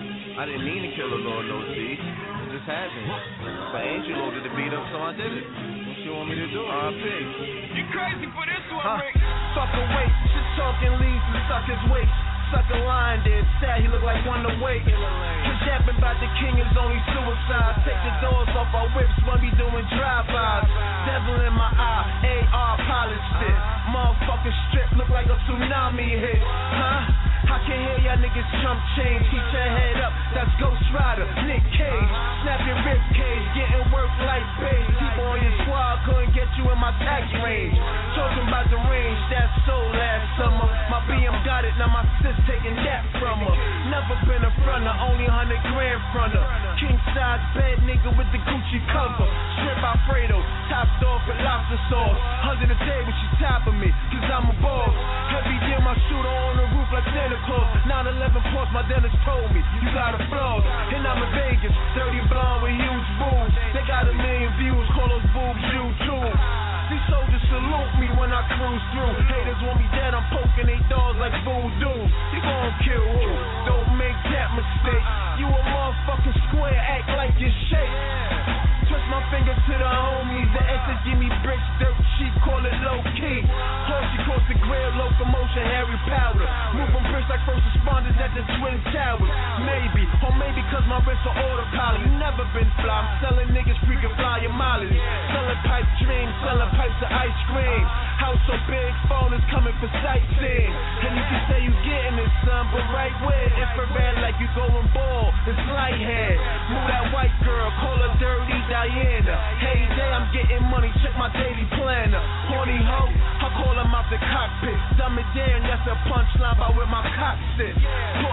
I didn't mean to kill a Lord No C, it just happened. But Angel ordered the beat up, so I did it. What you want me to do? R I P. You crazy for this one, huh. Rick? Fuck a weight, shit talking leads to suck his weight. Suck a line, dead sad, he look like one to wait. Cause yapping about the king is only suicide. Take the doors off our whips when we doing drive-bys. Devil in my eye, A R polished it. Motherfucking strip look like a tsunami hit. Huh? I can hear y'all niggas chump change. Keep your head up, that's Ghost Rider, Nick Cage. Snap your rib cage, getting work like babe. People on your squad couldn't get you in my tax range. Talking about the range, that's so last summer. My B M got it, now my sis taking that from her. Never been a fronter, only one hundred grand fronter. King size bed nigga with the Gucci cover. Shrimp Alfredo, topped off with lobster sauce. Under the table, she topping me, cause I'm a boss. Heavy deal, my shooter on the roof like Santa Claus. nine eleven plus, my dentist told me, you got a flaws. And I'm in Vegas, dirty blonde with huge boobs. They got a million views, call those boobs YouTube. These soldiers salute me when I cruise through. Haters want me dead, I'm poking they dogs like voodoo. You gon' kill who? Don't make that mistake. You a motherfucking square, act like you're shake. Twist my finger to the homies, the S S give me bricks, dirt cheap, call it low key. Horse across the grill, locomotion, Harry Powder. Moving bricks like first responders at the Twin Towers. Maybe, or maybe cause my wrists are autopilot. Never been fly, I'm selling niggas freaking fly your mileage. Selling pipe dreams, selling pipes of ice cream. House so big, phone is coming for sightseeing. And you can say you getting it, son, but right where? Infrared like you going ball, it's light head. Move that white girl, call her dirty Diana. Hey day, I'm getting money, check my daily planner. Horny hoe, I call him out the cockpit. Dumb it down, that's a punchline by where my cock sit.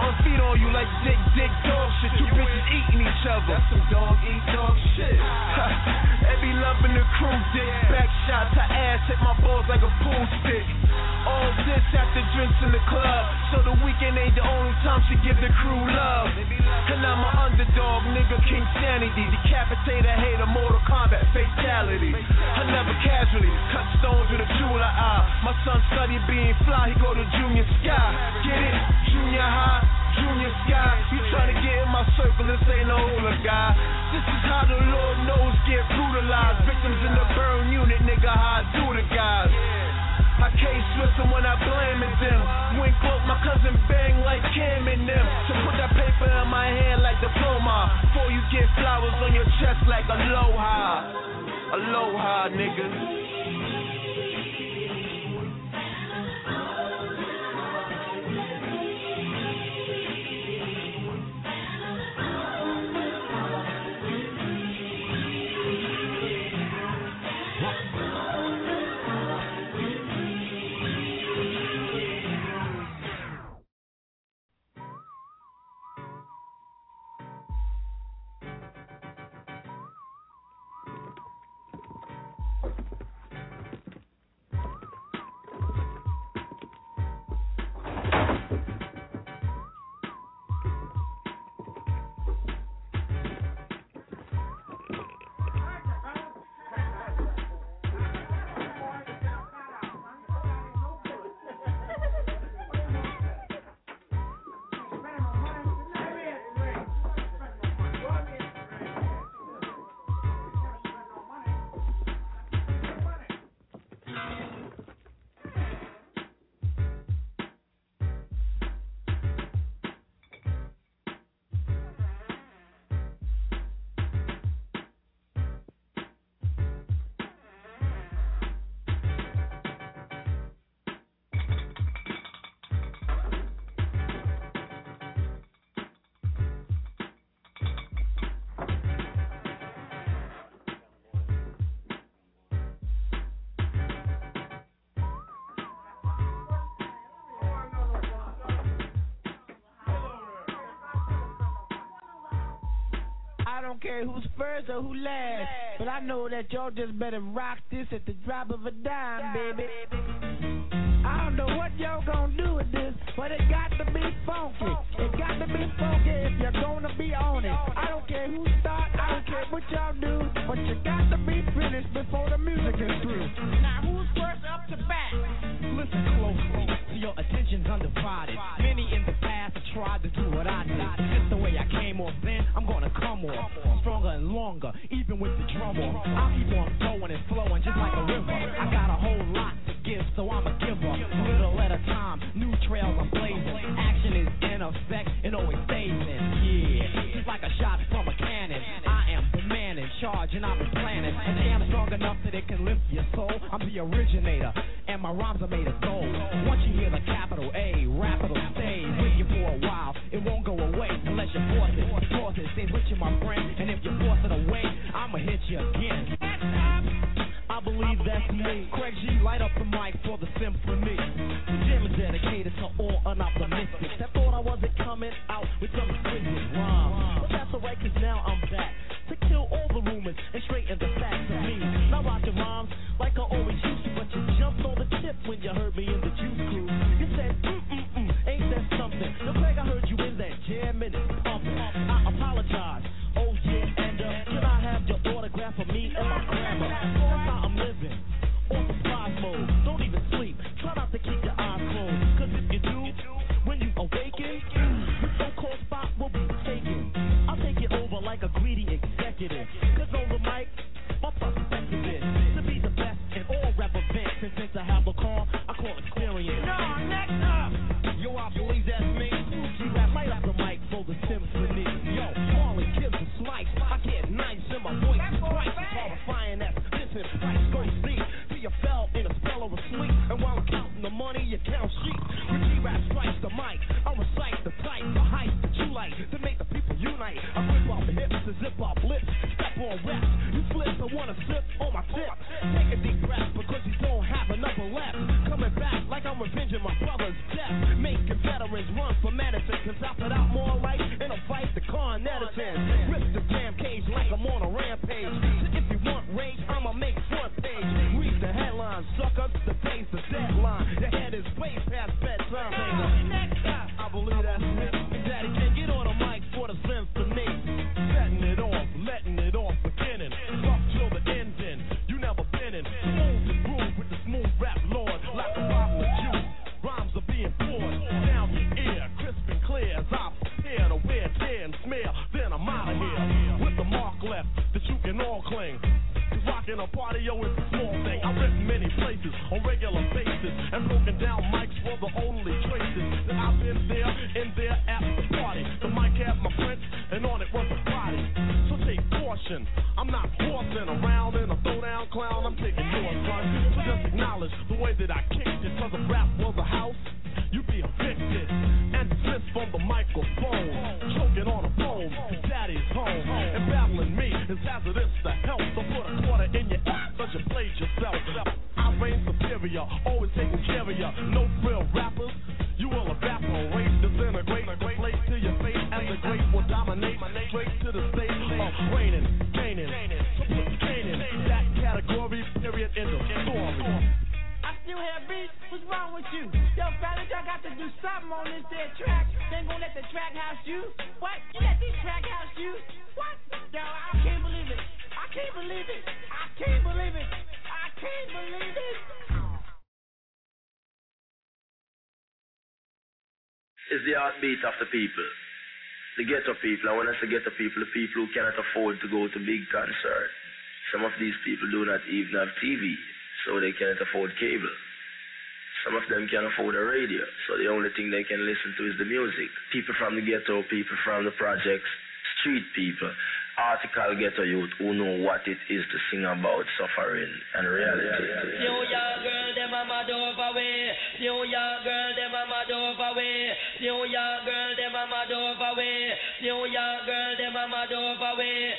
you like dick, dick, dog shit. Two bitches eating each other. That's some dog eat dog shit. They be loving the crew dick. Back shots, her ass hit my balls like a pool stick. All this after drinks in the club. So the weekend ain't the only time she give the crew love. And I'm an underdog, nigga, King Sanity. Decapitator, hater, Mortal Kombat, fatality. I never casually cut stones with a jeweler eye. My son studied being fly, he go to junior sky. Get it? Junior high, junior sky. You tryna get in my circle, this ain't no hula guy. This is how the Lord knows get brutalized. Victims in the burn unit, nigga, how I do the guys. I can't switch them when I blame it them. Wink cloak, my cousin bang like Cam and them. So put that paper in my hand like diploma. Before you get flowers on your chest like aloha. Aloha, nigga. I don't care who's first or who last, but I know that y'all just better rock this at the drop of a dime, baby. I don't know what y'all gonna do with this, but it got to be funky. It got to be funky if you're gonna be on it. I don't care who start, I don't care what y'all do, but you got to be finished before the music is through. Now who's first up to bat? Listen closely, so your attention's undivided. Many in the past have tried to do what I did. Just the way I came off then, I'm gonna come off stronger and longer, even with the drum off. I'll keep on going and flowing just like a river. I got a whole lot to give, so I'm a giver. Little at a time, new trails I'm blazing. Action is in effect, it always stays in. Yeah, just like a shot from a cannon. I am the man in charge, and I've been planning. And I'm strong enough that it can lift your soul. I'm the originator, and my rhymes are made of gold. Once you hear the capital A, rap it'll stay with you for a while. It won't go away unless you force it. Force it, stays with you, my friend. And if you force it away, I'ma hit you again. I believe that's me. Craig G, light up the mic for the symphony. The jam is dedicated to all unoptimistic that thought I wasn't coming out with some exquisite rhymes. But that's alright, cause now I'm back to kill all the rumors and straighten the facts of me. Now rockin' rhymes like I always used to, but you jumped on the tip when you heard me in the Juice Crew. You said, mm-mm-mm, ain't that something? Now Craig, I heard you in that jam and it's pumping. I apologize, oh yeah, and uh, can I have your autograph for me and my grammar? That's how I'm living, on surprise mode. Don't even sleep, try not to keep your eyes closed. Cause if you do, when you awaken, the so-called spot will be taken. I'll take it over like a greedy executive. Cause on the mic, my perspective is to be the best in all rap events. And since I have a call, I call experience. No, next up! Yo, I believe that's me. G-Rap, light up the mic for the symphony. Yo, Marley gives a slice. I get nice in my voice is twice as horrifying as this in price. Go see, till you fell in a spell of a sleep. And while I'm counting the money, you count sheep. When G-Rap strikes the mic, I recite the type, the height that you like to make the people unite. I rip off hips and zip off lips, step on reps. You flip and wanna sip on my tip. Take a deep breath because you don't have another left. Coming back like I'm revenging my brother's death. Making veterans run for man. medicine. Cause I put out more life in a fight the Con Edison. Rip the damn cage like I'm on a rampage. If you want rage, I'ma make front page. Read the headlines, sucker, the day's the deadline. Your head is way past bedtime. I believe that's it. Daddy can't get on a mic for the symphony. Setting it off, letting it off, beginning. Up till the ending. You never been in. Smooth and groove with the smooth rap lord. Like a bottle of juice. Rhymes are being poured down your ear, crisp and clear as I prepare to wear, tear and smear. Then I'm out of here with the mark left that you can all cling. Rocking a party, yo, it's a small thing. I've written many places on regular basis and broken down mics for the only traces that I've been there, in there at the party. The mic had my print and on it was a body. So take caution, I'm not horsing around in a throwdown clown. I'm taking yours, son. So just acknowledge the way that I kicked it. Cause if rap was a house, you'd be evicted and dismissed from the microphone. Choking on a phone, daddy's home. And battling me is hazardous to health. So put a quarter in your ass, cause you played yourself. I reign superior, always taking care of ya. No real rappers, you will evaporate, disintegrate, slate to your face, and the great will dominate. Straight to the stage of reigning, gaining. So put gaining that category, period, in the story. I still have beats, what's wrong with you? Yo, fellas, y'all got to do something on this there track. They ain't gonna let the track house you? What? You let this track house you? What? Yo, I can't believe it. I can't believe it. I can't believe it. I can't believe it. It's the heartbeat of the people. The ghetto people. And when I say ghetto people, the people who cannot afford to go to big concerts. Some of these people do not even have T V. So they can't afford cable. Some of them can't afford a radio, so the only thing they can listen to is the music. People from the ghetto, people from the projects, street people, article ghetto youth who know what it is to sing about suffering and reality. New York girl, them a mad over way. New York girl, them a mad over way. New York girl, them a mad over way. New York girl, them a mad over way.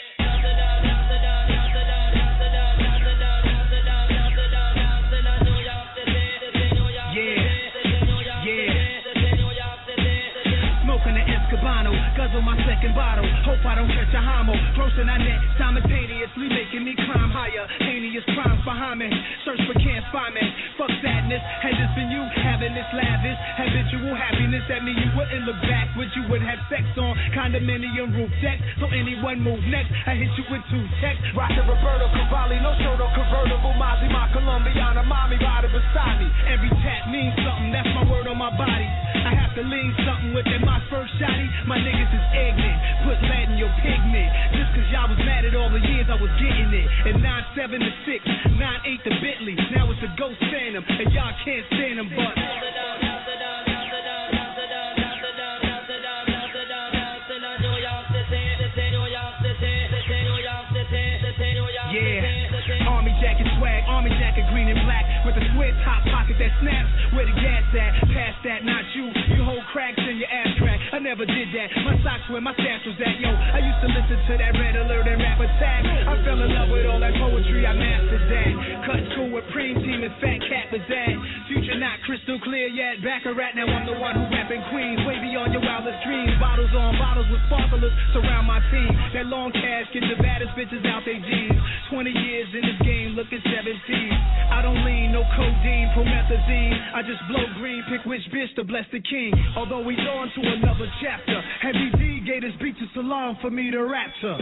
Guzzle my second bottle, hope I don't catch a homo. Grossing our net simultaneously, making me climb higher. Heinous crimes behind me, search for can't find me. Fuck sadness, had this been you having this lavish habitual happiness, that mean you wouldn't look back, but you would have sex on condominium roof deck. So anyone move next, I hit you with two texts. Rockin' Roberto Cavalli, no show, no convertible. Mozzie, my Colombiana, mommy riding beside me. Every tat means something, that's my word on my body. I have to lean something with that my first shotty. My niggas is ignorant, put lead in your pigment. Just cause y'all was mad at all the years I was getting it. And nine seven to six, nine eight to Bentley. Now it's a ghost phantom, and y'all can't stand them, but yeah, army jacket swag, army jacket green and black with a square top pocket that snaps. Where the gas at? Pass that, not you. You hold cracks in your ass crack. I never did that. My socks where my stash was at. Yo, I used to listen to that Red Alert and Rap Attack. I fell in love with all that poetry. I mastered that. Cut school with Preem Team and Fat Cat was that. Future not crystal clear yet. Back a rat. Now I'm the one who rapping Queens. Way beyond your wildest dreams. Bottles on bottles with sparklers surround my team. That long cash get the baddest bitches out they jeans. Twenty years in this game, looking seventeen. I don't lean, no codeine, promethazine. I just blow green, pick which bitch to bless the king. Although we on to another chapter. Heavy D gave this beat to Salon for me to rap to.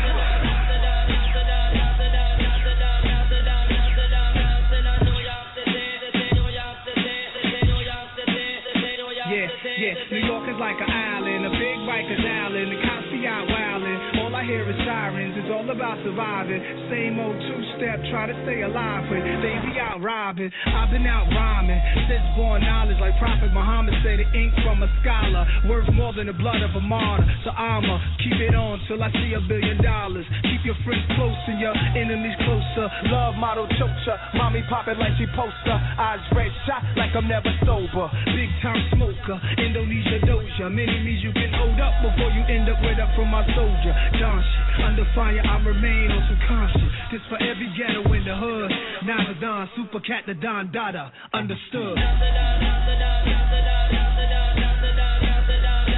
Yeah, yeah, New York is like an island, a big Rikers Island, the cops be out wildin'. All I hear is sirens, it's all about surviving. Same old two-step, try to stay alive, but they be out robbing. I've been out rhyming, since born knowledge, like Prophet Muhammad say, the ink from a scholar, worth more than the blood of a martyr. So I'ma keep it on till I see a billion dollars. Keep your friends close and your enemies closer. Love model choker, mommy poppin' like she poster. Eyes red shot like I'm never sober. Big time smoker, Indonesia doja. Many means you can hold up before you end up with up from my soldier. Don shit, under fire I remain on some conscience. This for every ghetto in the hood. Now the Don, Super Cat, the Don Dada, understood.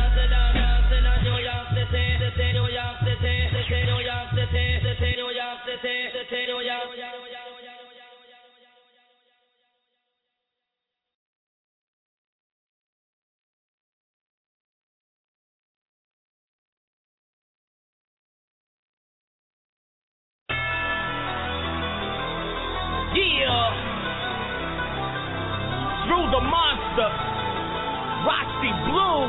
monster. Roxy Blue.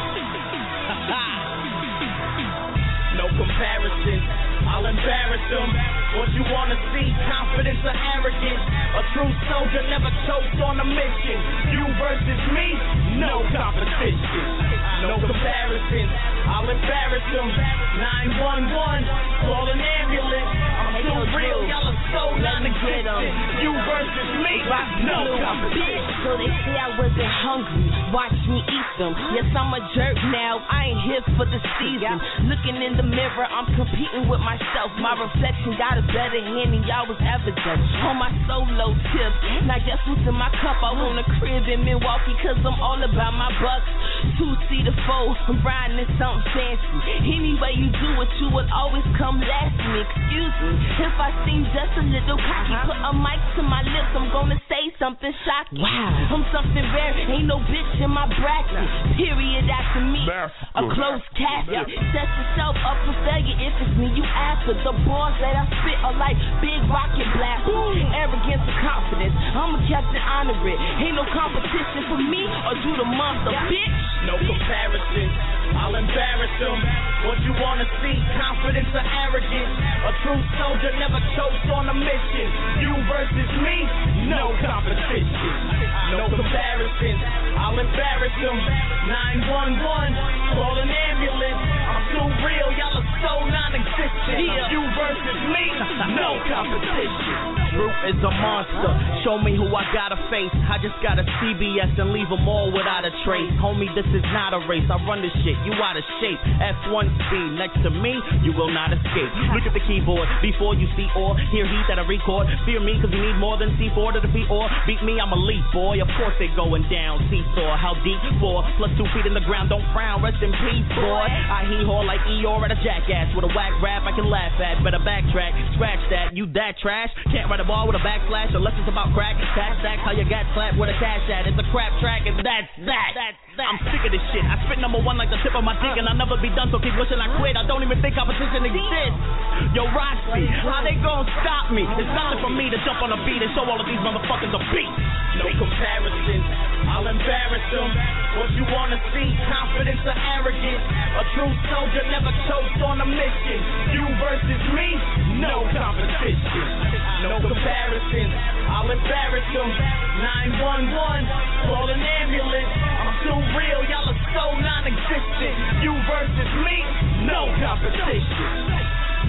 No comparison. I'll embarrass them. What you wanna see, confidence or arrogance? A true soldier never chokes on a mission. You versus me, no competition. No comparison, I'll embarrass them. nine one one, call an ambulance. I'm too real, y'all are so non-existent. You versus me, no competition. So they say I wasn't hungry, watch me eat them. Yes, I'm a jerk now, I ain't here for the season. Looking in the mirror, I'm competing with myself. My reflection got a better hand than y'all was ever done. On my solo tip, now guess what's in my cup? I want a crib in Milwaukee, cause I'm all about my bucks. Two-seater four, I'm riding in something fancy. Any way you do it, you will always come last me. Excuse me, if I seem just a little cocky, put a mic to my lips, I'm gonna say something shocking. Wow, I'm something rare, ain't no bitch in my bracket. Period after me, a closed casket. Set yourself up for failure if it's me you after. The bars that I spit are like big rocket blasters. Arrogance and confidence, I'm a captain honorary. Ain't no competition for me or do the monster, bitch. No comparison, I'll embarrass them. What you wanna see, confidence or arrogance? A true soldier never chokes on a mission. You versus me, no competition. No comparison, I'll embarrass them. nine one one, call an ambulance. I'm too real, y'all are so non-existent. You versus me, no competition. Root is a monster, show me who I gotta face. I just got a C B S and leave them all without a trace. Homie, this is not a race, I run this shit, you out of shape. F one speed, next to me, you will not escape. Look at the keyboard, before you see or hear heat that I record. Fear me, cause you need more than C four to defeat or beat me, I'm elite, boy. Of course they going down, seesaw, how deep? Four, plus two feet in the ground, don't frown, rest in peace, boy. I hee-haw like Eeyore at a jackass. With a whack rap I can laugh at, better backtrack, scratch that, you that trash. Can't write a ball with a backslash unless it's about crack. Cash stacks, how you got slapped with a cash at. It's a crap track and that's that. That's that. I'm sick of this shit. I spit number one like the tip of my dick and I'll never be done, so keep wishing I quit. I don't even think competition exists. Yo, Roxy, how they gon' stop me? It's nothing for me to jump on a beat and show all of these motherfuckers a beat. No comparison, I'll embarrass them. What you wanna see, confidence or arrogance? A true soldier never chokes on a mission. You versus me, no competition. No comparison, I'll embarrass them. nine one one, call an ambulance. I'm too real, y'all are so non-existent. You versus me, no competition.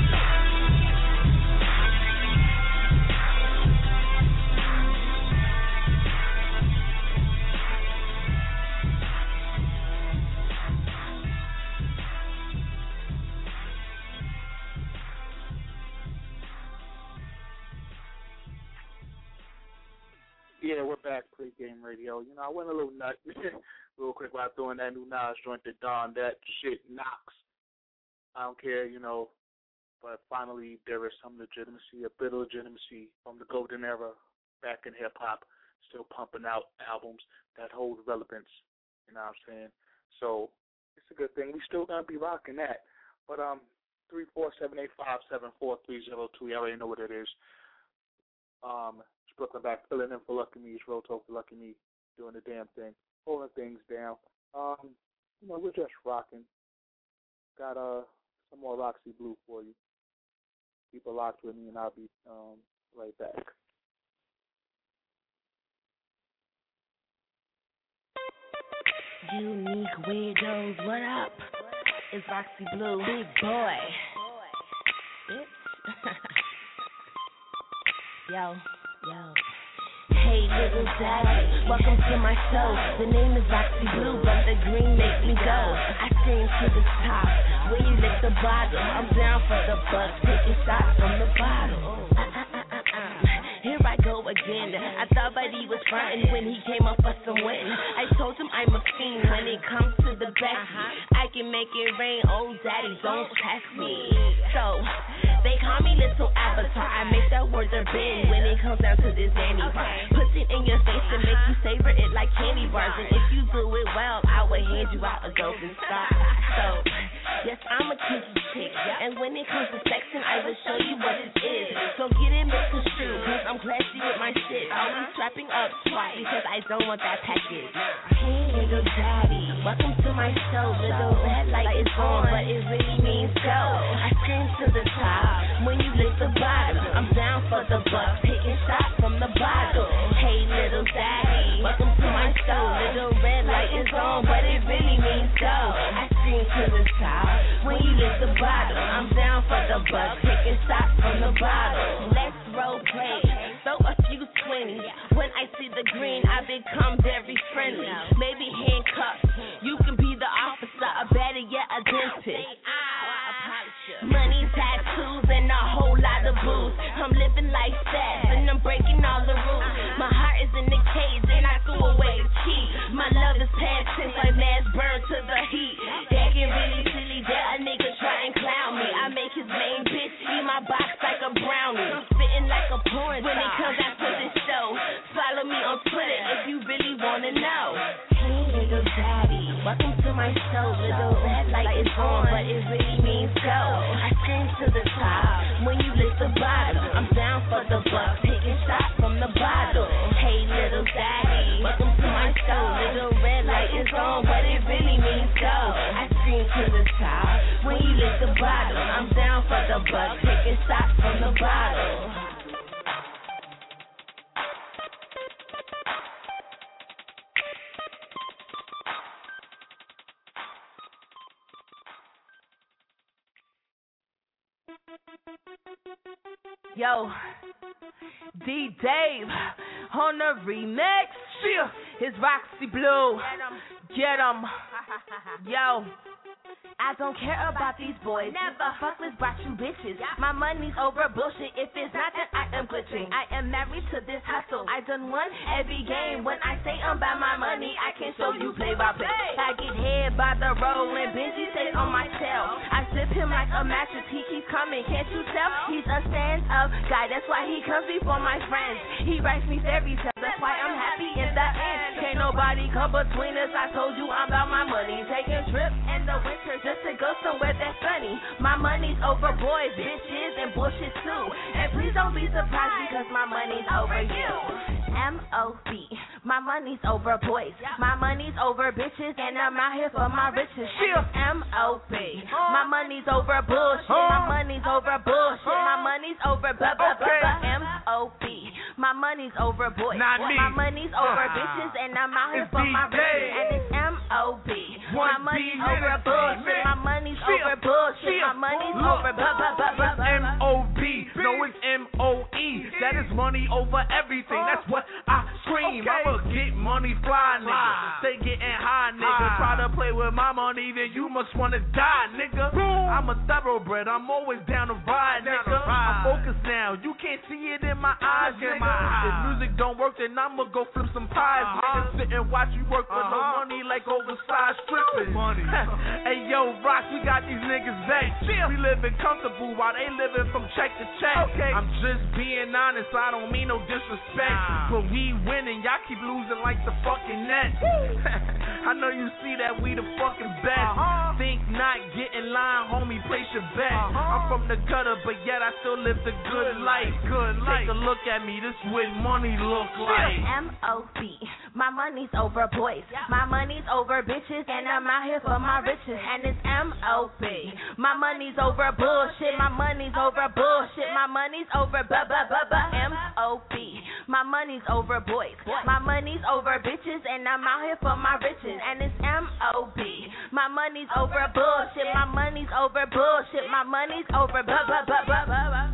Yeah, we're back, Pregame Radio. You know, I went a little nut real quick while doing that new Nas joint that Don. That shit knocks. I don't care, you know, but finally there is some legitimacy, a bit of legitimacy from the golden era back in hip-hop, still pumping out albums that hold relevance, you know what I'm saying? So it's a good thing. We still going to be rocking that. But um, three four seven eight five seven four three zero two, you already know what it is. Um, Brooklyn back, filling in for Lucky Me. It's Roto for Lucky Me, doing the damn thing, holding things down. Um, you know, we're just rocking. Got uh some more Roxy Blue for you. Keep it locked with me, and I'll be um right back. Unique weirdos, what up? It's Roxy Blue, big boy. Bitch. Yo. Yo. Hey, little daddy, welcome to my show. The name is Roxy Blue, but the green makes me go. I scream to the top, when you lick the bottle. I'm down for the bucks, taking shots from the bottle. Uh, uh, uh, uh, uh. Here I go again. I thought that he was frontin' when he came up for some win. I told him I'm a fiend when it comes to the best. I can make it rain, oh daddy, don't test me. So they call me Little Avatar. I make that word a bend when it comes down to this Zanny bar. Put it in your face to make you savor it like candy bars. And if you do it well, I will hand you out a golden star. So Yes, I'm a kinky chick. And when it comes to sexing, I will show you what it is. So get it misconstrued, cause I'm classy with my shit. Always strapping up swat because I don't want that package. Hey, little daddy, welcome to my show. Little red light is on, but it really means go. I scream to the top when you lick the bottom. I'm down for the buck, taking shots from the bottle. Hey, little daddy, welcome to my show. Little red light is on, but it really means go. I scream to the top when you lick the bottle. I'm down for the buck, taking shots from the bottle. Let's role play, throw a few twenties. When I see the green, I become very friendly. Maybe handcuffs, you can be the officer, or better yet, a dentist. Money, tattoos, and a whole lot of booze. I'm living life fast, and I'm breaking all the rules. My heart is in the cage, and I threw away the key. My love is past tense, like mass burn to the heat. That get really silly, that a nigga try and clown me. I make his main bitch eat my box like a brownie. I'm spitting like a porn when it comes out to this show. Follow me on Twitter if you really wanna know. Hey, little daddy, welcome to my show. Little red light is on, but it really means go. I scream to the top when you lift the bottom. I'm down for the buck, taking shots from the bottle. Hey, little daddy, welcome to my show. Little red light is on, but it really means go. I scream to the top when you lift the bottom. I'm down for the buck, taking shots from the bottle. Yo, D Dave on the remix. It's Roxy Blue. Get 'em. Yo. I don't care about these boys. Never fuckless brought you bitches. My money's over bullshit. If it's not, then I am glitching. I am married to this hustle. I done won every game. When I say I'm about my money, I can show you play by play. I get hit by the road when Benji stays on my tail. I slip him like a mattress. He keeps coming. Can't you tell? He's a stand-up guy. That's why he comes before my friends. He writes me fairy tales. That's why I'm happy in the end. Can't nobody come between us. I told you I'm about my money. Taking trips in the winter just to go somewhere that's sunny. My money's over boys, bitches, and bullshit too. And please don't be surprised because my money's over you. M O B, my money's over boys. My money's over bitches, and I'm out here for my riches. M O B, my money's over bullshit. My money's over bullshit. My money's over blah blah blah blah. M O B, my money's over boys. My money's over bitches, and I'm out here for my riches. And it's M O B, my money's over bullshit. My money's over bullshit. My money's over blah blah blah blah blah. M O B, no it's M O E. That is money over everything. That's what I scream. Okay. I'ma get money fly, nigga. Stay getting high, nigga. Ah. Try to play with my money, then you must wanna die, nigga. Boom. I'm a thoroughbred. I'm always down to ride, down nigga. To ride. I'm focused now. You can't see it in my eyes, nigga. My eyes. If music don't work, then I'ma go flip some pies, uh-huh. nigga. Sit and watch you work for uh-huh. no money like oversized stripping. Money. Hey, yo, Rock, we got these niggas back. We living comfortable while they living from check to check. Okay. I'm just being honest. I don't mean no disrespect. Nah. But we winning. Y'all keep losing like the fucking net. I know you see that we the fucking best. Uh-huh. Think not, get in line, homie, place your bet. Uh-huh. I'm from the gutter, but yet I still live the good life. Good life. Take a look at me. This is what money look like. M O B, my money's over boys. My money's over bitches, and I'm out here for my riches. And it's M O B, my money's over bullshit. My money's over bullshit. My money's over blah blah blah blah. M O B, my money's over boys. My money's over bitches, and I'm out here for my riches. And it's M O B, my money's over bullshit. My money's over bullshit. My money's over blah blah blah blah blah blah.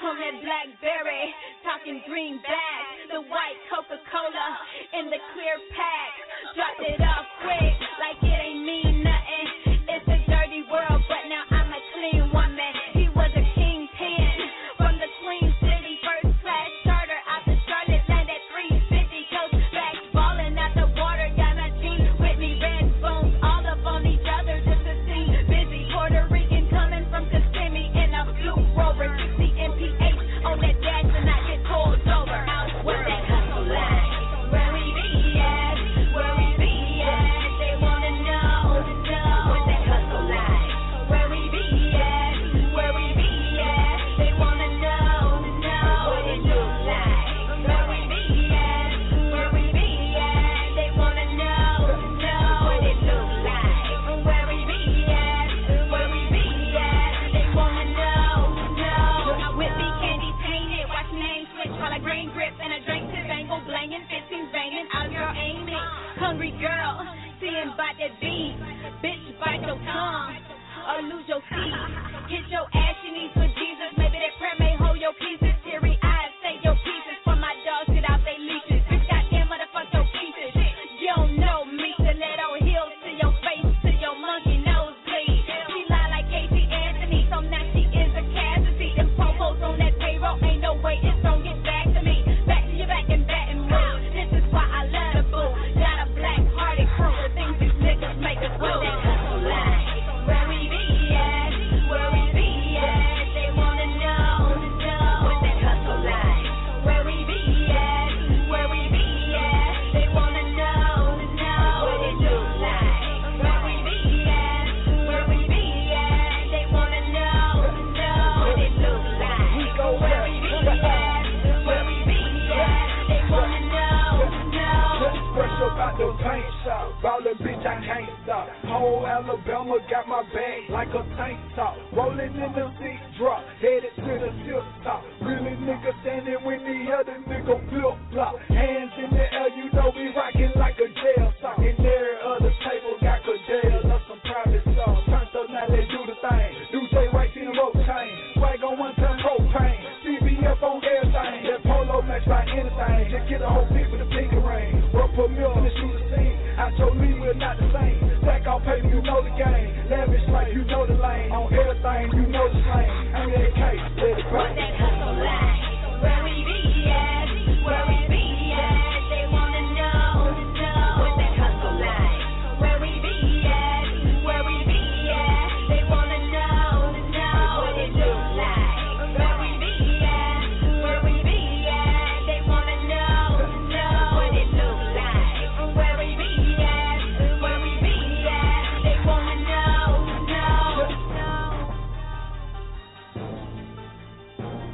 on that Blackberry, talking greenback, the white Coca-Cola in the clear pack. Dropped it off quick, like it ain't mean nothing. It's a dirty world, but now I'm a clean woman. He was a kingpin from the Queen City, first class charter out the Charlotte land at three fifty. Coast back, balling out the water, got my jeans with me, red bones all up on each other just to see. Busy Puerto Rican coming from Kissimmee in a blue Rover, sixty M P H on that dash and I get pulled over. Out with that hustle line, where we be at, where we be at, they wanna know, know. With that hustle line, where we be at, where we be at, they wanna know, know. What it look like, where we be at, where we be at, they wanna know, know. What it look like, where we be at, where we be at, they wanna know, know. With me candy painted, watch names switch while I grain grip and I drink to bangle blangin', fifteen banging, out girl aim it. Hungry girl, seeing by that beat, bitch bite your tongue or lose your teeth. Hit your ass, you need for Jesus. Maybe that prayer may hold your pieces. Teary eyes, say your pieces. For my dogs, get out they leashes. Bitch, goddamn motherfuck your pieces. You don't know me, stiletto heels to your face, to your monkey nose bleed. She lie like Casey Anthony, so now she is a casualty. Them popos on that payroll, ain't no way it's gon' get back to me. Back to your back and back and move. This is why I love the boo. Got a black-hearted crew. The things these niggas make us do. That hustle line, where we be at, where we be at, they wanna know, know. With that hustle line, where we be at, where we be at, they wanna know, know. What it look like, where we be at, where we be at, they wanna know, know. What it look like, where we be at, where we be at, they wanna know, know. Fresh up out the paint shop, ballin' bitch, I can't stop. Whole Alabama got my bag like a tank top. Rollin' in the six drop, headed to the silk top. Really nigga standing when the other nigga flip flop. Hands in the air, you know we rockin' like a jail sock. And there other table got Cadell or some private sauce. Turned up, now let's do the thing. Do J right in the rope chain. Swag on one ton propane. C B F on everything. That polo match by anything. Just get a whole pit with a pinky ring. Rub put me on the shooter scene. I told me we're not the same. Stack off paper, you know the game. Lavish like you know the lane. On everything, you know the slang. I'm that case, let it break. That hustle line, where we be at, where we be at, they wanna know, know. With that hustle line, where we be at, where we be at, they wanna know, know. What it look like, where we be at, where we be at, they wanna know, know. What it look like, where we be at, where we be at, they wanna know, know.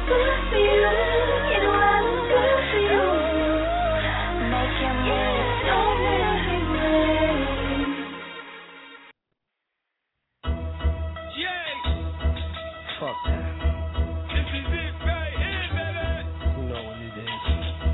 good for you. You know I was good for you. Make him wait, don't make him wait. Yay! Fuck that. This is it right here, baby. You know what it is.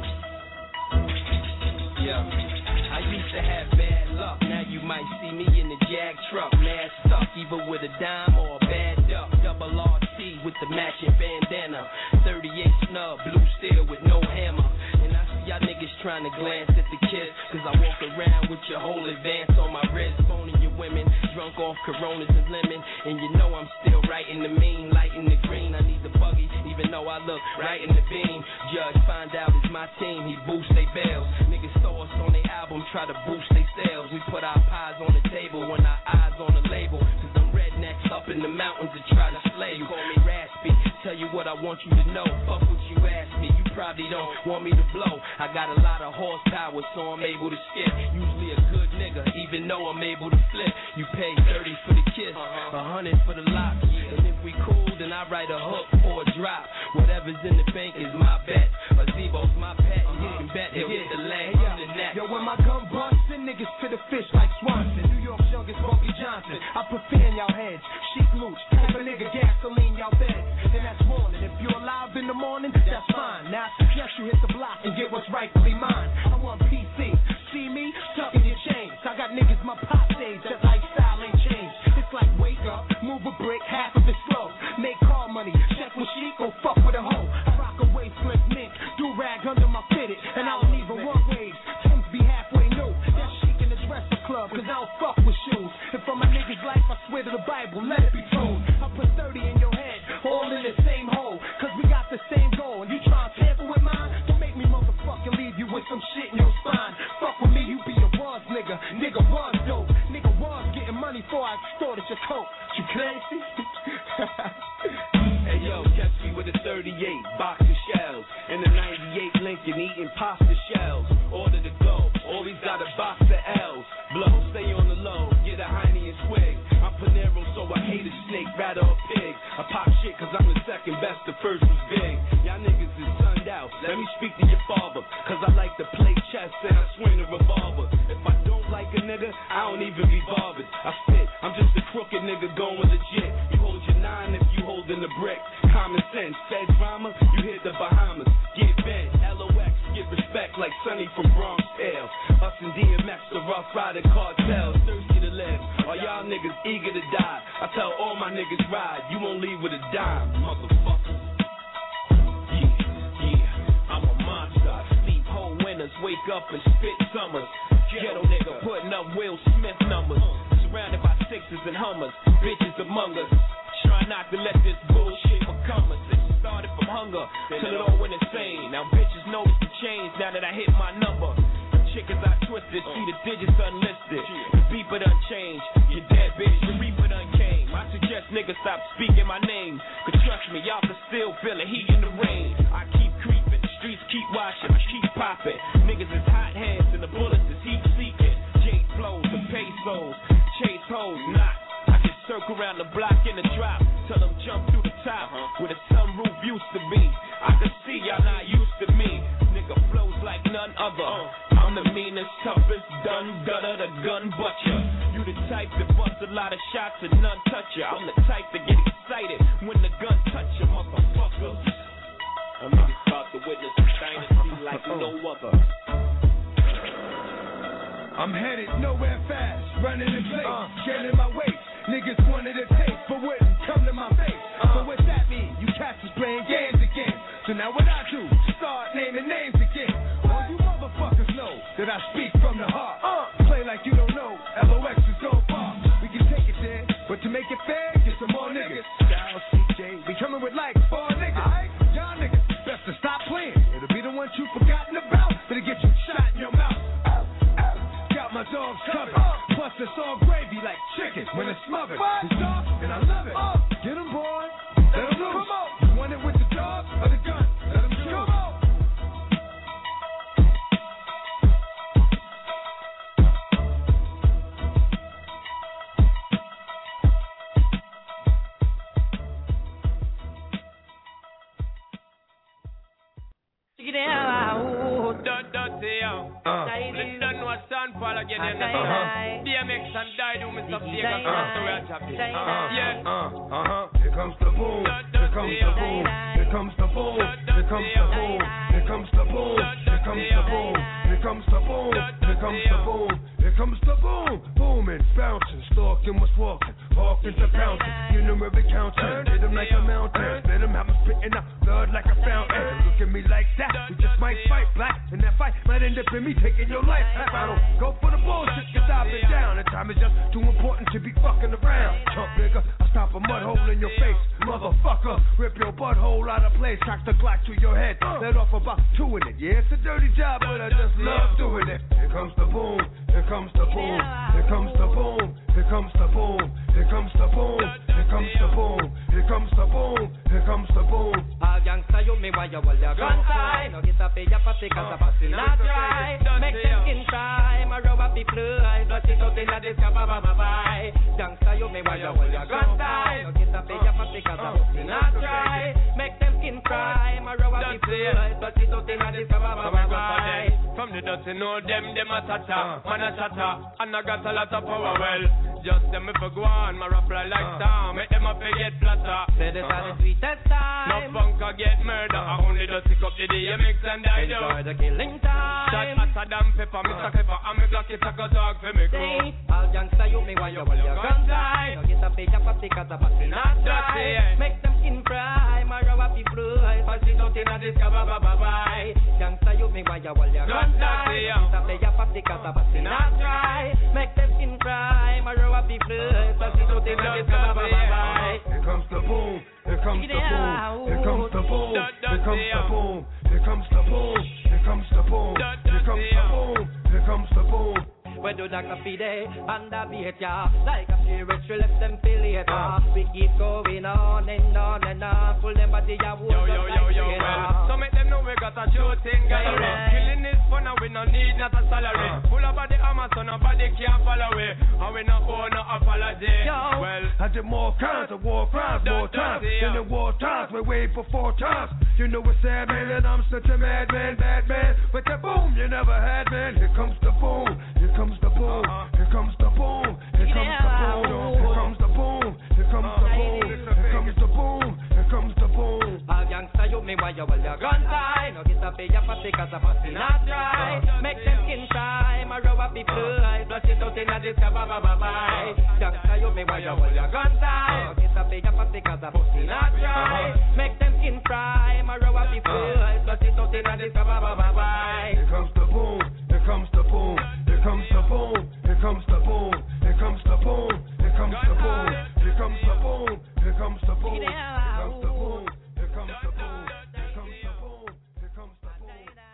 Yeah, I used to have bad luck. Now you might see me in the Jag truck, mad stuck, either with a dime or a bad duck. Double R T with the matching bandana, thirty-eight snub, blue steel with no hammer. And I see y'all niggas trying to glance at the kiss, cause I walk around with your whole advance on my wrist, phoning your women, drunk off Coronas and lemon. And you know I'm still right in the mean, light in the green. I need the buggy, even though I look right in the beam. Judge find out it's my team, he boosts they bells. Niggas throw us on their album, try to boost they sales. We put our pies on the table when our eyes on the label. Cause them rednecks up in the mountains to try to slay you. Call me raspy, tell you what I want you to know. Fuck what you ask me, you probably don't want me to blow. I got a lot of horsepower, so I'm able to skip. Usually a good nigga, even though I'm able to flip. You pay thirty for the kiss, a hundred for the lock. And if we cool, then I write a hook or a drop. Whatever's in the bank is my bet. A Zebo's my pet, and you can bet he'll hit the leg on the neck. Yo, when my gun busts, send niggas to the fish like Swanson. New York's youngest Smokey Johnson. I put fear in y'all heads, chic loose, type a nigga gasoline y'all bed. And that's warning. If you're alive in the morning, that's fine. Now I suggest you hit the block and get what's rightfully mine. I want P C. See me? Tucking your chains. I got niggas my pop days, that lifestyle ain't changed. It's like wake up, move a brick, half of it slow. Make car money, check with sheep, go fuck with a hoe. I rock a waist flip mink, do rag under my fitted, and I don't even want waves. Tim's be halfway new. That's chic in the dresser club, cause I don't fuck with shoes. And for my niggas' life, I swear to the Bible, let it be true. I put thirty in your head, all in the same hole, cause we got the same goal. And you try to tamper with mine, don't make me motherfucking leave you with some shit in your spine. Fuck with me, you be a was nigga. Nigga was dope. Nigga was getting money before I extorted your coat. You crazy? Hey yo, catch me with a thirty-eight box of shells and a ninety-eight Lincoln eating pasta shells. Order to go, always got a box of L's. Blow, stay on the low, get a Heine and swig. I'm Panero, so I hate a snake, rather a pig. I pop shit cause I'm the second best, the first was big. Y'all niggas is sunned out, let me speak to your father. Cause I like to play chess and I swing a revolver. If I don't like a nigga, I don't even be bothered. I spit, I'm just a crooked nigga going legit. You hold your nine if you holding the brick. Common sense, said drama, you hit the Bahamas. Get bent, L O X, get respect like Sonny from Bronx Tale. Us and D M X, the Rough Rider cartels, thirsty to live. Are y'all niggas eager to die? I tell all my niggas ride, you won't leave with a dime, motherfucker. Yeah, yeah, I'm a monster. Sleep whole winters, wake up and spit summers. Ghetto nigga putting up Will Smith numbers. Surrounded by sixes and hummers, bitches among us. Try not to let this bullshit become us. It started from hunger till it all went insane. Now bitches notice the change now that I hit my number. The chickens I twisted, see the digits unlisted. The beeper done changed, you dead bitch, the reaper done came. I suggest niggas stop speaking my name. Cause trust me, y'all can still feel the heat in the rain. I keep creeping, streets keep washing, I keep popping. Niggas is hot hands and the bullets is heat seeking. J flows, the pesos, chase hoes, not. Circle around the block in the drop, tell them jump through the top, uh-huh. Where the sunroof used to be. I can see y'all not used to me. Nigga flows like none other. Uh. I'm the meanest, toughest, done gutter, the gun butcher. You the type that bust a lot of shots and none touch ya. I'm the type that get excited when the gun touch ya, motherfucker. I'm niggas about to witness a dynasty like no other. I'm headed nowhere fast, running in place, uh. getting my weight. Niggas wanted a taste, but wouldn't come to my face. Uh. So what's that mean? You cats is playing games again. So now what I do? Start naming names again. All you motherfuckers know that I speak from the heart. Uh. Play like you don't know. L O X is go far. We can take it there, but to make it fair, get some more niggas. Styles, C J, we coming with like four niggas. Right. Y'all niggas best to stop playing. It'll be the ones you forgotten about. It'll get you shot in your mouth. Got my dogs covered. Plus it's all gravy like chicken when it's smothered. It's dark and I love it. Uh, Get them, boy. Let them loose. You want it with the dog or the gun? Let them choose. Come on. dirty, yo. Uh. Let's don't know Sean Paul again, you know. Uh-huh. D M X and Dido, Mister Vega, so we're happy. Yeah. Uh, uh-huh. Here comes the boom. Here comes the boom. Here comes the boom. Here comes the boom. Here comes the boom. Here comes the boom. Here comes the boom. Here comes the boom. Here comes the boom. Booming, bouncing, stalking, what's walking, walking to pouncing. You know every counter. Hit him like a mountain. Let him have him spitting out blood like a fountain. Look at me like that. We just might fight black. And that fight might end up in me taking your life. If I don't go for the bullshit, cause I've been down. The time is just too important to be fucking around. Chump nigga, I stop a mud hole in your face. Motherfucker, rip your butthole out of place. Cock the Glock to your head. Let off about two in it. Yeah, it's a dirty job, but I just love doing it. Here comes the boom. Here comes the boom. Here comes the boom. Here comes the boom. Here comes the boom. Here comes the boom. Here comes the boom. Here comes the boom. All gangsta you me while you hold your gun tight. No get a pay ya pati cause a passing not dry. Make them skin try. My rub up the fly. Blood it out in a disc ba ba ba ba. Gangsta you me while you hold your gun tight. No get a pay ya pati cause a passing not dry. Make them skin try. My rub up the fly. Blood it out in a disc ba ba ba ba. From the dirty know them, them a tata, man a shatter, and I got a lot of power well. Just them if I go on, my rapper like Tom, make them up and get flatter. Say this are the sweetest time. No punk or get murder, I only just pick up the D M X and I do. Enjoy the killing time. Shot hotter than pepper, Mister Pepper, and me Glock it a go talk for me crew. All gangsta you me while you hold your gun tight. No get a pay ya pati cause a passing not dry. Make them skin fry, my rub up the fly. Pass it out in a disc ba ba ba ba. Gangsta you me while you hold your gun tight. No get a pay ya pati cause a passing not dry. Make them skin fry, my rub up the fly. Pass it out in a disc ba ba ba ba. Here comes the boom. Here comes the boom. Here comes the boom. Here comes the boom. Here comes the boom. Here comes the boom. Here comes the boom. Here comes the boom. We do that coffee day and a beat ya. Like a spirit, we left them feel it. Uh. We keep going on and on and on. Pull them body ya. Yo, yo, yo, yo, well. So make them know we got a shooting gallery. Killing is fun and we no need not a salary. Full of body armor so nobody can follow it. And we no owe no apology. Yo. Well, I did more kinds of war crimes, more times than the war times. We wait for four times. You know what's sad, man, and I'm such a madman, bad man. But the boom you never had, man. Here comes the boom. Here comes the boom. Here comes the boom. Here comes the boom. Here comes the boom. Here comes the boom. Here comes the boom. Here comes the boom. All gangsta you me while you hold your gun tight. No get a pay ya pati cause a passing not dry. Make them skin try. My rub up the fly. Flush it out in a disc ba ba ba ba. Gangsta you me while you hold your gun tight. No get a pay ya pati cause a passing not dry. Make them skin fry. My rub up the fly. Flush it out in a disc ba ba ba ba. Here comes the boom. Here comes the boom. Here comes the boom. Here comes the boom. Here comes the boom. Here comes the boom. Here comes the boom. Here comes the boom. Here comes the boom. Here comes the boom. Here comes the boom. Here comes the boom. Here comes the boom.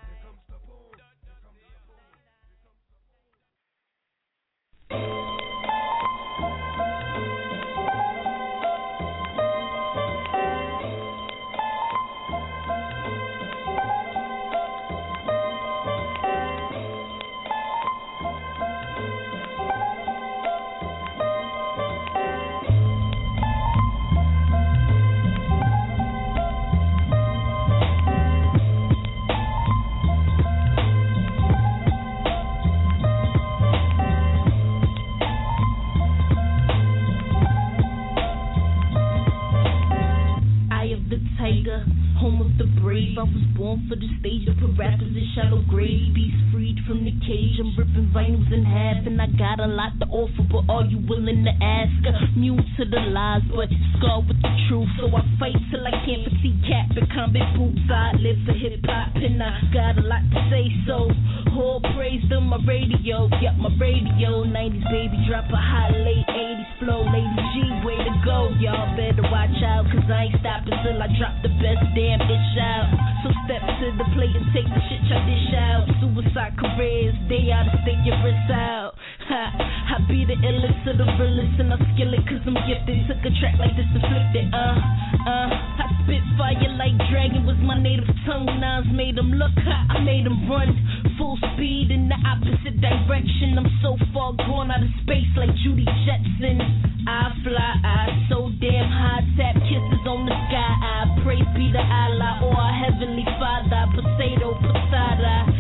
Home of the brave, I was born for the stage. I put rappers in shallow grave. Beast freed from the cage. I'm ripping vinyls in half, and I got a lot to offer. But are you willing to ask? Immune to the lies, but scarred with the truth. So I fight till I can't see cap and combat boots. I live for hip hop, and I got a lot to say. So all praise to my radio. Got my radio. nineties baby, drop a hot late eighties flow. Lady G, way to go. Y'all better watch out, cause I ain't stopping till I drop the best damn bitch out. So step to the plate and take the shit y'all dish out. Suicide careers, they out to stay your wrists out. Ha, I be the illest of the realest, and I skill it cause I'm gifted. Took a track like this and flipped it, uh, uh. I spit fire like dragon was my native tongue. Nines made them look hot, I made them run full speed in the opposite direction. I'm so far gone out of space like Judy Jetson. I fly, I so damn high, tap kisses on the sky. I praise be the Allah or our heavenly Father. Potato, potato.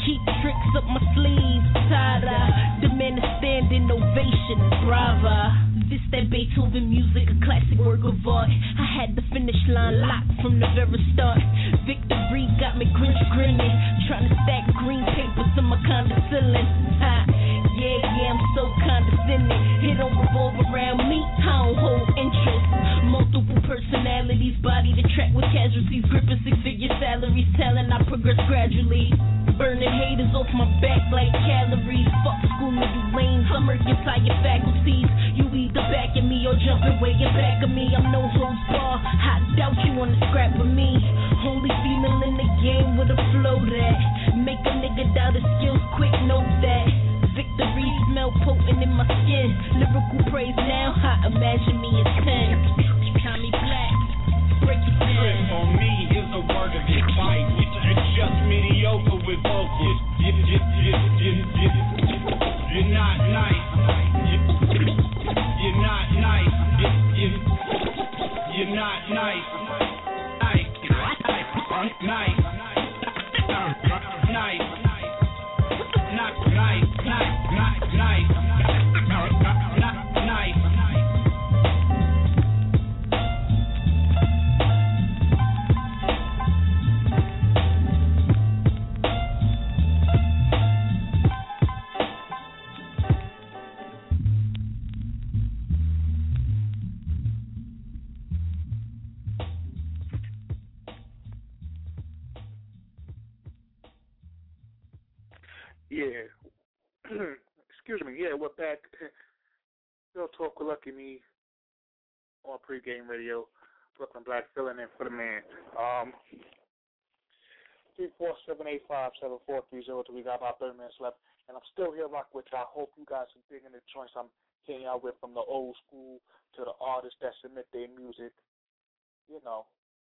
keep tricks up my sleeve. Tada, demand a standing ovation. Brava. This that Beethoven music, a classic work of art. I had the finish line locked from the very start. Victory got me grinch grinning, trying to stack green papers in my condescending. Ha, yeah, yeah, I'm so condescending. It don't revolve around me, I don't hold interest. Multiple personalities, body the track with casualties, gripping six-figure salaries, talent I progress gradually. Burning haters off my back like calories. Fuck school nigga lanes, I'm working entire faculties. You either back at me or jumping way in back of me. I'm no holds bar, I doubt you wanna scrap with me. Only female in the game with a flow that make a nigga doubt his skills quick, note that. Victory smell potent in my skin. Lyrical praise now, I imagine me as ten. Tommy Black, break it down. Chris on me is a word of advice. You're just mediocre with vocals. You, you, you, you, you, you're not nice. You, you're not nice. You, you, you're not nice. Nice. Nice. Nice. Nice. Not nice. Nice. Not nice. Not nice. Yeah. Excuse me. Yeah, we're back. Real Talk with Lucky Me on pregame radio. Brooklyn Black filling in for the man. Um, three four seven eight five seven four three zero two. We got about thirty minutes left, and I'm still here rock with y'all. I hope you guys are digging the joints I'm hitting y'all with, from the old school to the artists that submit their music. You know.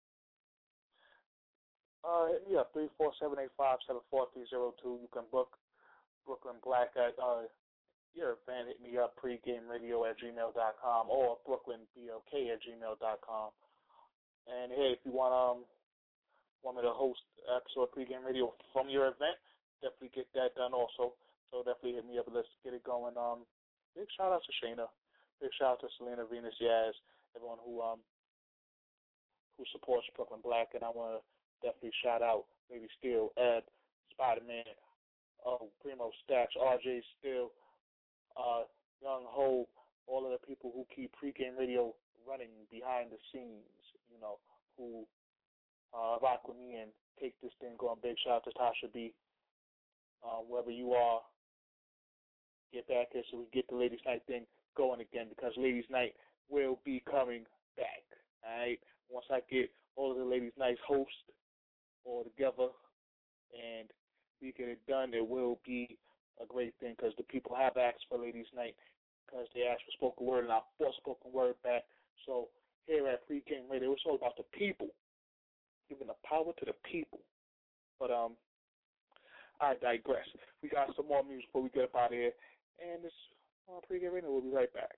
Uh, yeah, three four seven eight five seven four three zero two. You can book Brooklyn Black at uh, your event. Hit me up, pregameradio at gmail dot com or brooklynblk at gmail dot com. And hey, if you want um want me to host an episode of Pregame Radio from your event, definitely get that done also. So definitely hit me up and let's get it going. Um, big shout out to Shayna, big shout out to Selena, Venus, Yaz, everyone who um who supports Brooklyn Black, and I want to definitely shout out maybe Steel, Ed, Spider-Man, oh, Primo Stacks, R J Still, uh, Young Ho, all of the people who keep Pregame Radio running behind the scenes, you know, who uh, rock with me and take this thing going. Big shout out to Tasha B. Uh, wherever you are, get back here so we get the Ladies Night thing going again, because Ladies Night will be coming back. All right, once I get all of the Ladies Night hosts all together and we get it done, it will be a great thing, because the people have asked for Ladies Night, because they asked for spoken word, and I brought spoken word back. So here at Pregame Radio, it's all about the people, giving the power to the people. But um, I digress. We got some more music before we get up out of here, and it's on Pregame Radio. We'll be right back.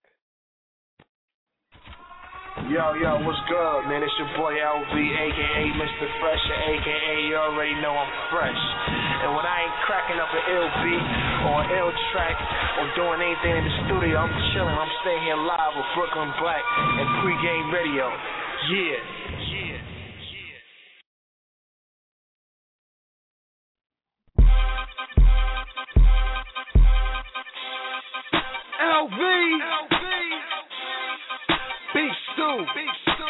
Yo, yo, what's good, man? It's your boy L V, a k a. Mister Fresher, a k a you already know I'm fresh. And when I ain't cracking up an ill beat or an ill track or doing anything in the studio, I'm chilling. I'm staying here live with Brooklyn Black and Pregame Radio. Yeah, yeah, yeah. L V, L V. Big Stu, Big Stu.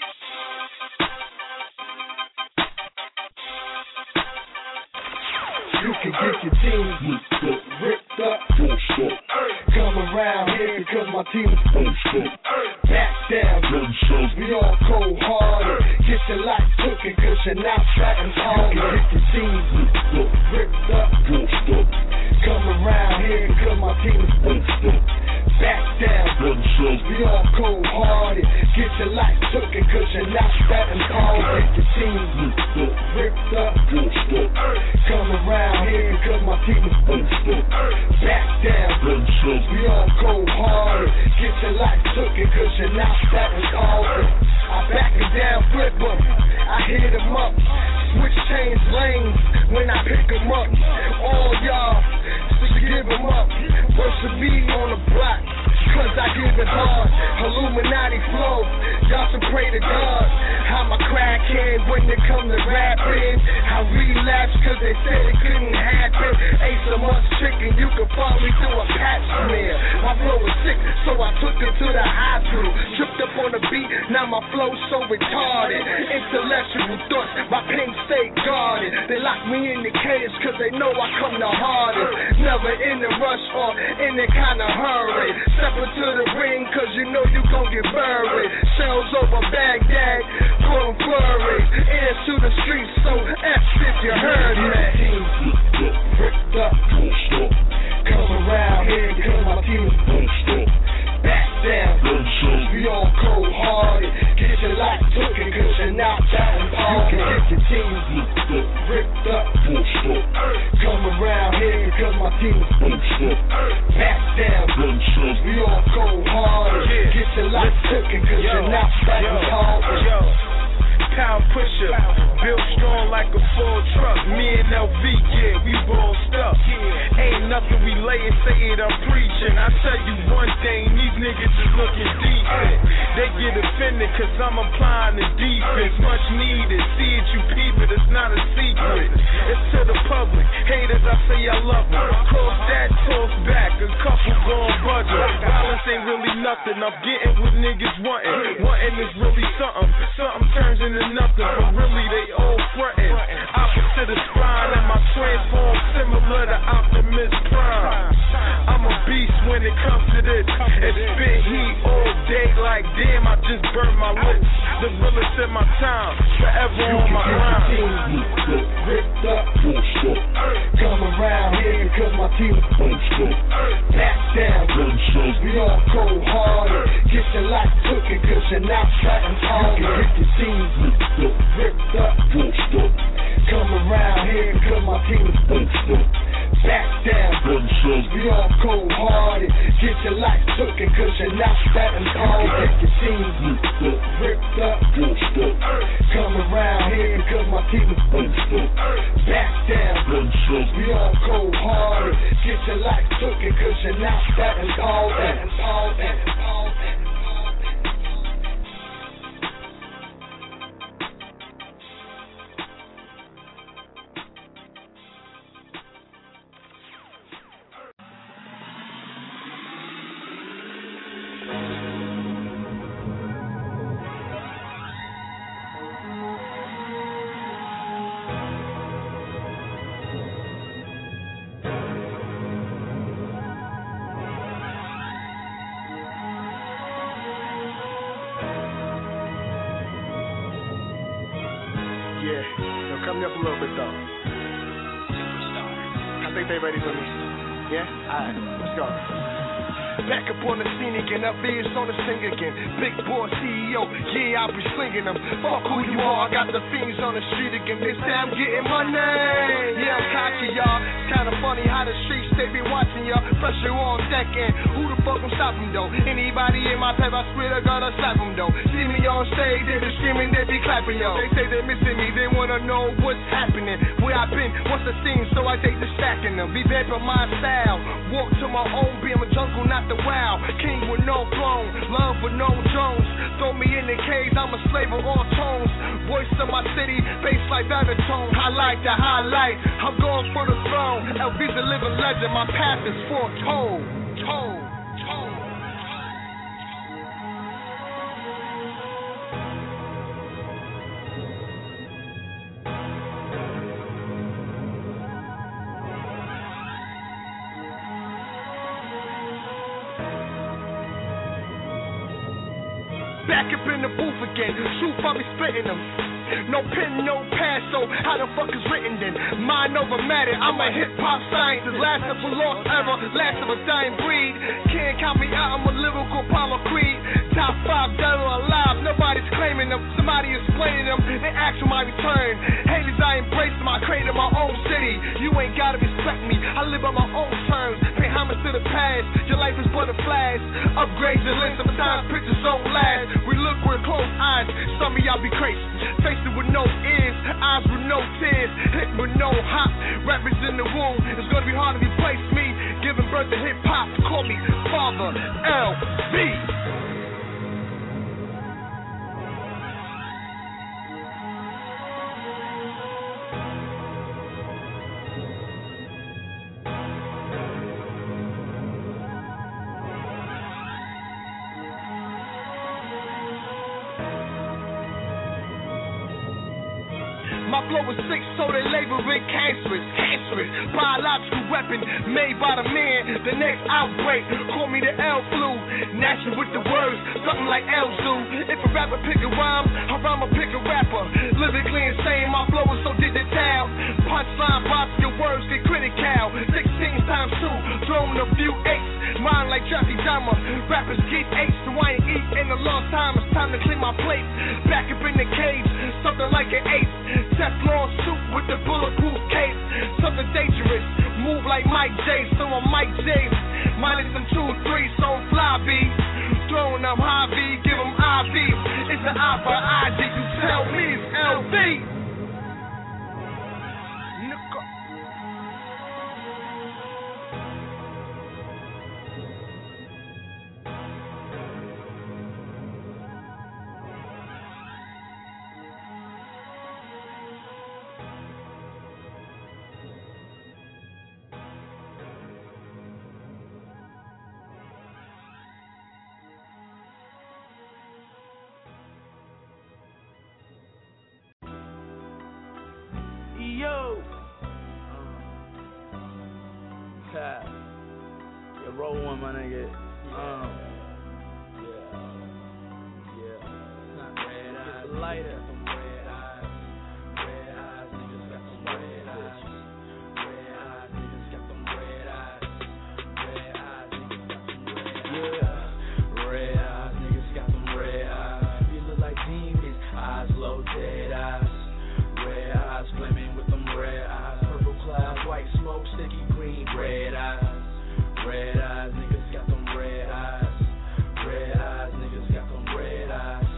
You can get your team ripped up, ripped up, forced up. Come around here because my team is forced up. Back down, we all cold hard. Get your life cooking cause you're not fighting hard. You can get your team ripped up, ripped up, forced up. Come around here because my team is forced up. Back down, we all cold hearted. Get your life cooking cause you're not fighting hard. Get your team ripped up, ripped up, forced up. Come around here cause my team is forced up. Back down, we all cold hearted. Get your life cooking cause you're not fighting hard. I back him down, flip him, I hit him up. Switch change lanes when I pick 'em up. All y'all should give 'em up. Worship me on the block, cause I give it hard. Illuminati flow, y'all should pray to God. I'm a crackhead when it come to rapping. I relapsed cause they said it couldn't happen. Ate so much chicken, you could probably do a pap smear. My flow was sick, so I took it to the hospital. Tripped up on the beat, now my flow so retarded. Intellectual thoughts, my pain stay guarded. They lock me in the cage cause they know I come the hardest. Never in the rush or in the kind of hurry. Step into the ring cause you know you gon' get buried. Shells over Baghdad, call them flurries. Ears to the streets, so F if you heard me. Ripped up, come around here cause my team is punched up. Back down, we all cold hearted. Get your life taken cause you're not that important. You can get your team ripped up, come around here cause my team is punched up. Back down, we all cold hearted. Get your life taken cause you're not that important. Power pusher, built strong like a full truck. Me and L V, yeah, we bossed up. Ain't nothing we lay and say it, I'm preaching. I tell you one thing, these niggas is looking decent. They get offended cause I'm applying the defense. Much needed, see it, you peep it, it's not a secret. It's to the public, haters, I say I love them. Close that, toss back, a couple gon' budget. Violence ain't really nothing, I'm getting what niggas wantin'. Wantin' is really something, something turns into nothing, but really they all frontin'. Opposite of spine and my transform similar to Optimus Prime. I'm a beast when it comes to this. It's spit heat all day like damn, I just burned my lips. The realest in my time, forever on my grind. Ripped up, come around here cause my team is punched up. Back down, we all cold hearted. Get your life taken cause you're not trying hard. You can get your team ripped up, come around here cause my team is punched up. Back down, we all cold hearted. Get your life taken cause you're not that hard. Get your team ripped up, come around here cause my team is punched up. Back down, we all cold hearted. Get your life taken cause you're not that hard. Come up a little bit though. I think they ready for me. Yeah? Alright, let's go. Back up on the scene again, up is on the sing again. Big boy C E O, yeah, I'll be slinging them. Fuck who you are, I got the fiends on the street again. They say I'm getting money. Yeah, I'm cocky, y'all. It's kinda funny how the streets, they be watching y'all. Pressure on deck, and who the fuck gon' stop them though? Anybody in my path, I swear to God, I'll slap them though. See me on stage, they be screaming, they be clapping, yo. They say they missing me, they wanna know what's happening. Where I've been, what's the scene, so I take the stacking them. Be vamping my style, walk to my own, be in my jungle, not the wow. King with no throne, love with no Jones. Throw me in the cage, I'm a slave of all tones. Voice of my city, bass like baritone. Highlight the highlight, I'm going for the throne. L V's a living legend, my path is foretold. Told. Back up in the booth again, shoot, I be splitting them. No pen, no pass, so how the fuck is written then? Mind over matter, I'm a hip-hop scientist. Last of a lost era, last of a dying breed. Can't count me out, I'm a lyrical Apollo Creed. Top five dead or alive, nobody's claiming them. Somebody explaining them, they ask for my return. Haters, I embrace them, I created my own city. You ain't gotta respect me, I live on my own terms. Pay homage to the past, your life is but a flash. Upgrade your lens, sometimes pictures don't last. We look with closed eyes, some of y'all be crazy. Face it with no ears, eyes with no tears, hit with no hop. Rappers in the womb, it's gonna be hard to replace me. Giving birth to hip hop, call me Father L V. My flow is sick, so they label it cancerous, cancerous. Biological weapon made by the man. The next outbreak, call me the L flu. Natural with the words, something like L Zoo. If a rapper pick a rhyme, I rhyme a pick a rapper. Lyrically insane, my flow is so digital. Punchline pops, your words get critical. Sixteen times two, throwing a few eights. Mine like Jeffrey Dahmer. Rappers get H, so I ain't eat in a long time. It's time to clean my plate. Back up in the cage, something like an ace. Teflon suit with the bulletproof cape. Something dangerous, move like Mike J. So I'm Mike J. Minus them two, three, so fly B. Throwing them high V, give them I V. It's an I for I D. You tell me it's L V. Yo, uh, yeah, roll one, my nigga. Um, yeah, yeah. Not red eyes. It's lighter. Some red eyes. Red eyes, niggas got some red eyes. Red eyes, niggas got some red eyes. Red eyes, niggas got some red eyes. Yeah. Red eyes, niggas got some red eyes. You look like demons. Eyes low, dead eyes. Red eyes, flaming with them red eyes. Purple clouds, white smoke, sticky green. Red eyes, red eyes, niggas got them red eyes. Red eyes, niggas got them red eyes.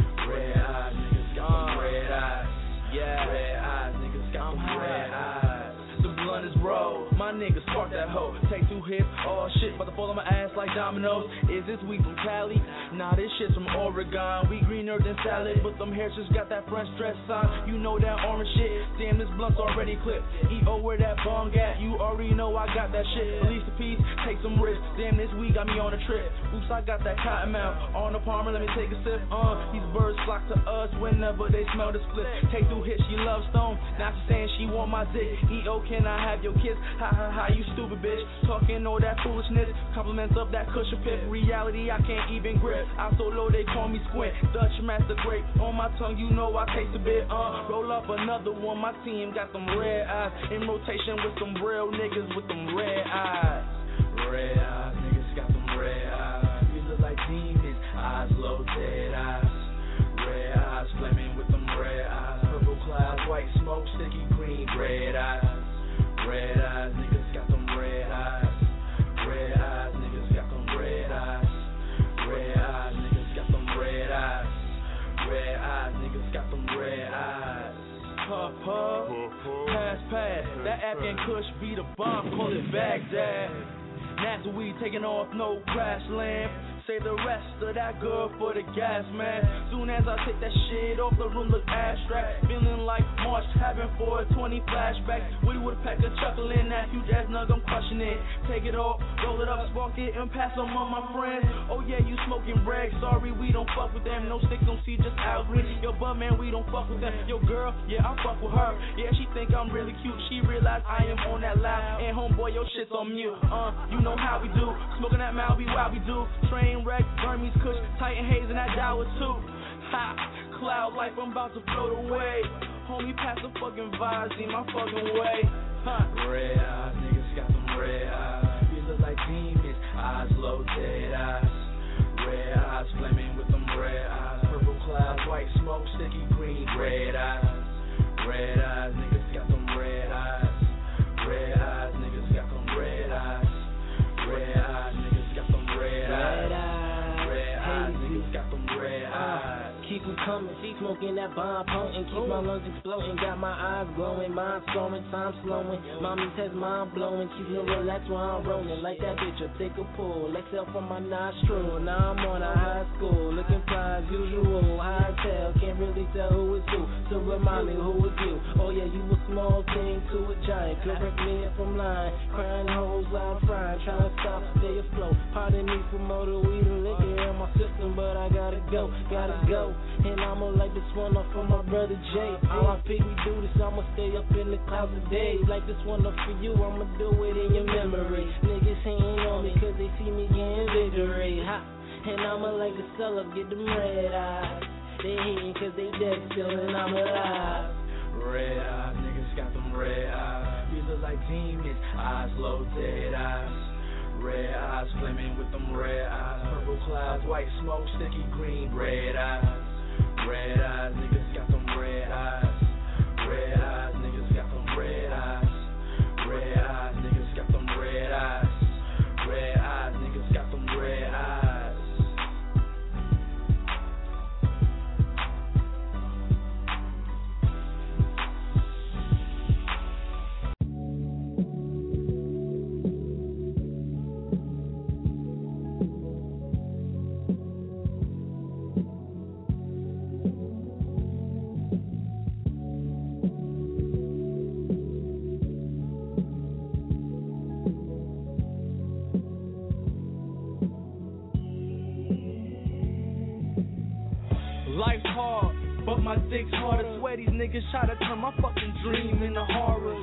Red eyes, niggas got them red eyes. Yeah, red eyes, niggas got them red eyes. The blunt is rolled, my niggas spark that hoe. Take two hits, oh shit, about to fall on my ass like dominoes. Is this weed from Cali? Nah, this shit's from Oregon. We greener than salad, but them hairs just got that French dress on. You know that orange shit, damn this blunt's already clipped. E O where that bong at, you already know I got that shit. Release the piece, take some risks, damn this weed got me on a trip. Oops, I got that cotton mouth, on the Palmer, let me take a sip. Uh, these birds flock to us whenever they smell the split. Take two hits, she loves stone, now she saying she want my dick. E O, can I have your kiss? Ha ha ha, you stupid bitch. Talking all that foolishness, compliments of that cushion pip. Reality I can't even grip. I'm so low they call me Squint. Dutch master grape on my tongue, you know I taste a bit. Uh, roll up another one. My team got them red eyes in rotation with some real niggas with them red eyes. Red eyes, niggas got them red eyes. You look like demons. Eyes low, dead eyes. Red eyes, flaming with them red eyes. Purple clouds, white smoke, sticky green. Red eyes, red eyes, niggas got them red eyes. Red eyes, niggas got them red eyes. Red eyes, niggas got them red eyes. Red eyes, niggas got them red eyes. Puff, puff, pass, pass. That Afghan Kush be the bomb, call it Baghdad. Natural weed taking off, no crash land. Save the rest of that good for the gas, man. Soon as I take that shit off, the room look abstract. Feeling like March, having four twenty flashbacks. We with a pack of chuckle in that huge ass nug, I'm crushing it. Take it off, roll it up, spark it, and pass on my friends. Oh yeah, you smoking rag, sorry, we don't fuck with them. No sticks, don't see, just out green. Yo, bud, man, we don't fuck with them. Yo, girl, yeah, I fuck with her. Yeah, she think I'm really cute. She realize I am on that loud. And homeboy, your shit's on mute. Uh, you know how we do. Smoking that Malby, while we do. Train wreck, Burmese Kush, Titan Haze, and that Dower too. Ha, cloud life, I'm about to float away. Homie, pass the fucking vibes in my fucking way. Huh. Red eyes, niggas got them red eyes. You look like demons, eyes low, dead eyes. Red eyes, flaming with them red eyes. Purple clouds, white smoke, sticky green. Red eyes, red eyes, niggas got them red eyes. Red eyes, niggas got them red eyes. Red eyes, niggas got them red eyes. Red eyes, niggas got them red eyes. Keep them coming, G smoking that bomb potent, keep my lungs exploding, got my eyes glowing, mind soaring, time slowing. Mommy says mind blowing, keep me relaxed while I'm rolling. Like that bitch, I take a pull, exhale from my nostril. Now I'm on a high school, looking fly as usual. High tell, can't really tell who is who. So remind me who is you. Oh yeah, you a small thing to a giant. Correct me if I'm lying. Crying hoes while I'm frying, trying to stop, stay afloat. Pardon me for motor weed and liquor in my system, but I gotta go, gotta go. And I'ma like this one up for my brother Jay. R I P, we do this, I'ma stay up in the clouds of days. Like this one up for you, I'ma do it in your memory. Niggas hating on me cause they see me getting victory. Ha. And I'ma like to sell up, get them red eyes. They hating cause they dead still and I'm alive. Red eyes, niggas got them red eyes. We look like demons, eyes low, dead eyes. Red eyes, flaming with them red eyes. Purple clouds, white smoke, sticky green, red eyes. Red eyes, niggas got them red eyes. Red eyes, niggas got them red eyes. Red eyes, niggas got them red eyes. Red eyes, niggas got them red eyes. Life's hard, but my dick's harder. Swear these niggas try to turn my fucking dream into horrors.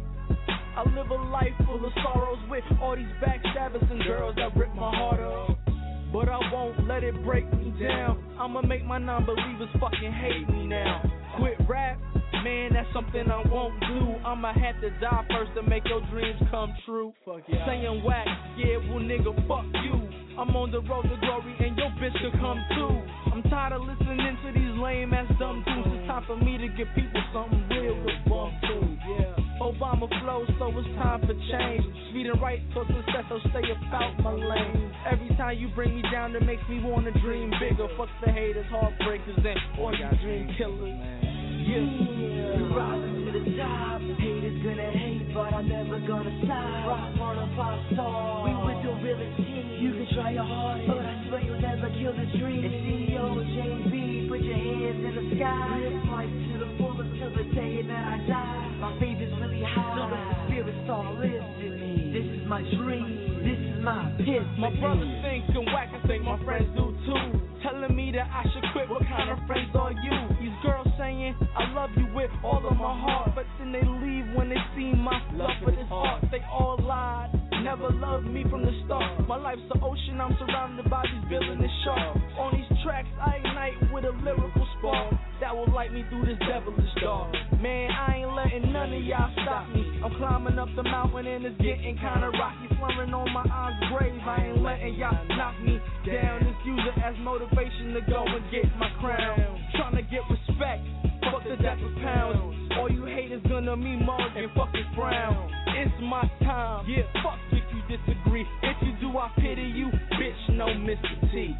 I live a life full of sorrows with all these backstabbers and girls that rip my heart up. But I won't let it break me down. I'ma make my non-believers fucking hate me now. Quit rap, man, that's something I won't do. I'ma have to die first to make your dreams come true. Fuck yeah. Saying whack, yeah, well nigga, fuck you. I'm on the road to glory and your bitch could come too. I'm tired of listening to these lame ass dumb dudes. It's time for me to give people something real to bump to. Yeah. Obama flow, so it's time for change. Speeding right towards success, so stay about my lane. Every time you bring me down, it makes me wanna dream bigger. Fuck the haters, heartbreakers, and all you dream killers. Yeah. Yeah. Rising to the top, haters gonna hate, but I'm never gonna stop. Rock on a pop star, we with the realest team. You can try your hardest, but I swear you'll never kill the dream. And C E O J B, put your hands in the sky. Live life to the fullest till the day that I die. My faith is really high, so the spirit all lives in me. This is my dream, this is my pit. My brothers think I'm whack, I think my friends do too. Telling me that I should quit, what kind of friends are you? These girls saying I love you with all of my heart, but then they leave when they see my love for this art. They all lied, never loved me from the start. My life's the ocean, I'm surrounded by these villainous sharks. On these tracks, I ignite with a lyrical spark that will light me through this devilish dark. Man, I ain't letting none of y'all stop me. I'm climbing up the mountain and it's getting kinda rocky. Slurring on my eyes grave, I ain't letting y'all knock me down. Just use it as motivation to go and get my crown. Trying to get respect, fuck the death of pounds. All you haters gonna me more and fucking frown. It's my time, yeah, fuck if you disagree. If you do, I pity you, bitch, no Mister T.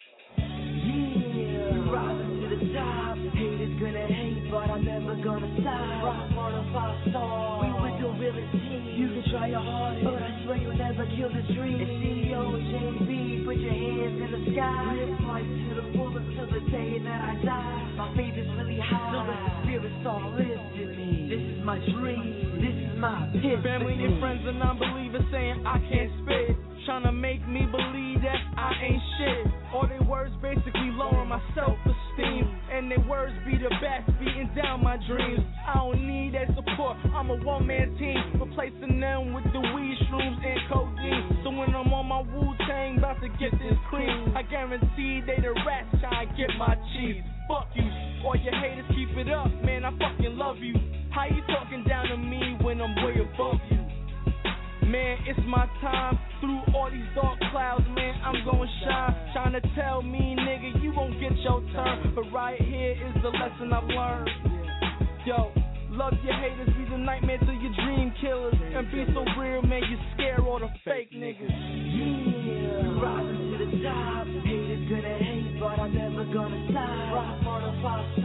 Yeah, rising to the top, haters gonna hate, but I'm never gonna stop. Rock on a pop star, we with the realest team. You can try your hardest, but I swear you'll never kill the dream. And C E O J B, put your hands in the sky. Live life to the fullest till the day that I die. My faith is really high, so the spirit all lives in me. This is my dream, this is my pit. Family and friends and non-believers saying I can't spit, trying to make me believe that I ain't shit. All their words basically lower my self-esteem, and their words be the best, beating down my dreams. I don't need that support, I'm a one-man team, replacing them with the weed, shrooms, and codeine. So when I'm on my Wu-Tang, about to get this cream, I guarantee they the rats trying to get my cheese. Fuck you, all your haters keep it up, man, I fucking love you. How you talking down to me when I'm way above you? Man, it's my time. Through all these dark clouds, man, I'm gonna shine. Trying to tell me, nigga, you won't get your turn. But right here is the lesson I've learned. Yo, love your haters, be the nightmare to your dream killers. And be so real, man, you scare all the fake niggas. Yeah, rising to the top, haters gonna hate, but I'm never gonna stop. Rock on a pop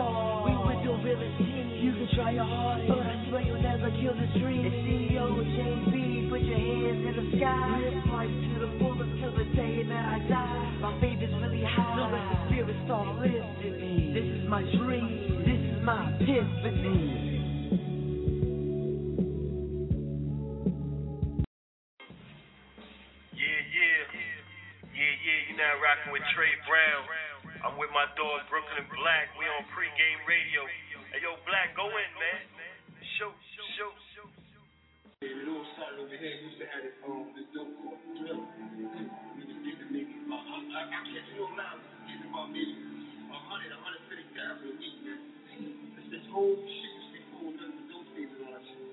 your heart is. But I swear you'll never kill this dream. It's C E O J B, put your hands in the sky. Live life to the fullest till the day that I die. My faith is really high, so let the spirit start listening. This is my dream, this is my epiphany. Now rocking with Trey Brown. I'm with my dog Brooklyn Black. We on pregame radio. Hey yo, Black, go in, man. Show, show, show. Yeah, it all started over here. Used to have this um this dope called Drill. We just get the niggas. Uh, I, I, I catch no miles. It's about maybe a hundred, a hundred fifty thousand a week, man. This, this whole shit used to be full of nothing but dope things and all that shit.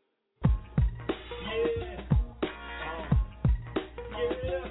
Yeah. Uh, yeah.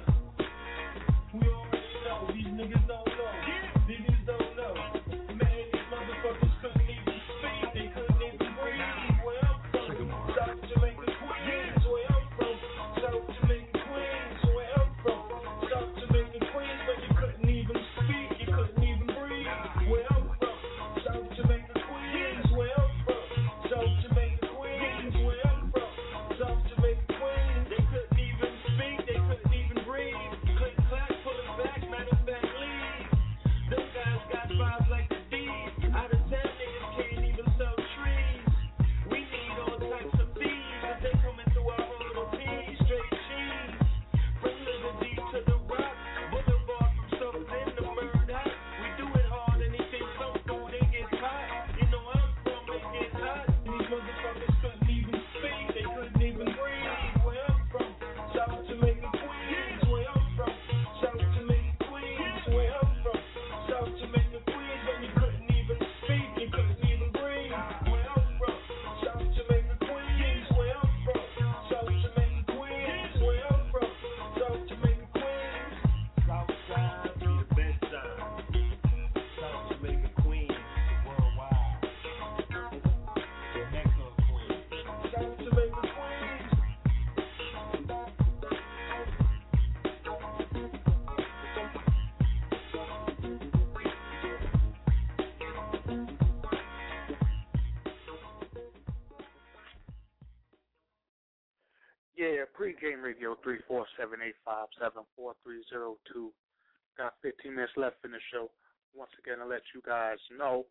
These niggas don't know, niggas don't know. Man, these motherfuckers couldn't even speak, they couldn't even breathe. Where I'm from, South Jamaica, Queens. Where I'm from, South Jamaica, Queens. Where I'm from, South Jamaica, Queens. But you couldn't even speak, you couldn't even breathe. Where I'm from, South Jamaica, Queens. Where I'm from, South Jamaica, Queens. Where I'm from, South Jamaica, Queens. They couldn't even speak, they couldn't even breathe. Click clack, pull it back, man. Them guys got vibes like the thieves. Out of ten niggas can't even sell trees. We need all types of thieves. If they coming through our whole team, straight cheese. From Liberty to the Rock, Boulevard from something to murder. We do it hard, anything so food, it gets hot. You know I'm from, it gets hot. These motherfuckers couldn't even speak, they couldn't even breathe. Where I'm from, South Jamaica, Queens. Where I'm from, South Jamaica, Queens. Where I'm from, South Jamaica, Queens. When you couldn't even speak, you couldn't even breathe. Where I'm from, South Jamaica, Queens. Where I'm from, South Jamaica, Queens. Where I'm from, South Jamaica, Queens. South side be the best side. South Jamaica, Queens, worldwide. The Mecca of Queens. South Jamaica, Queens. Yeah, pregame radio three four seven eight five seven four three zero two. Got fifteen minutes left in the show. Once again, I'll let you guys know.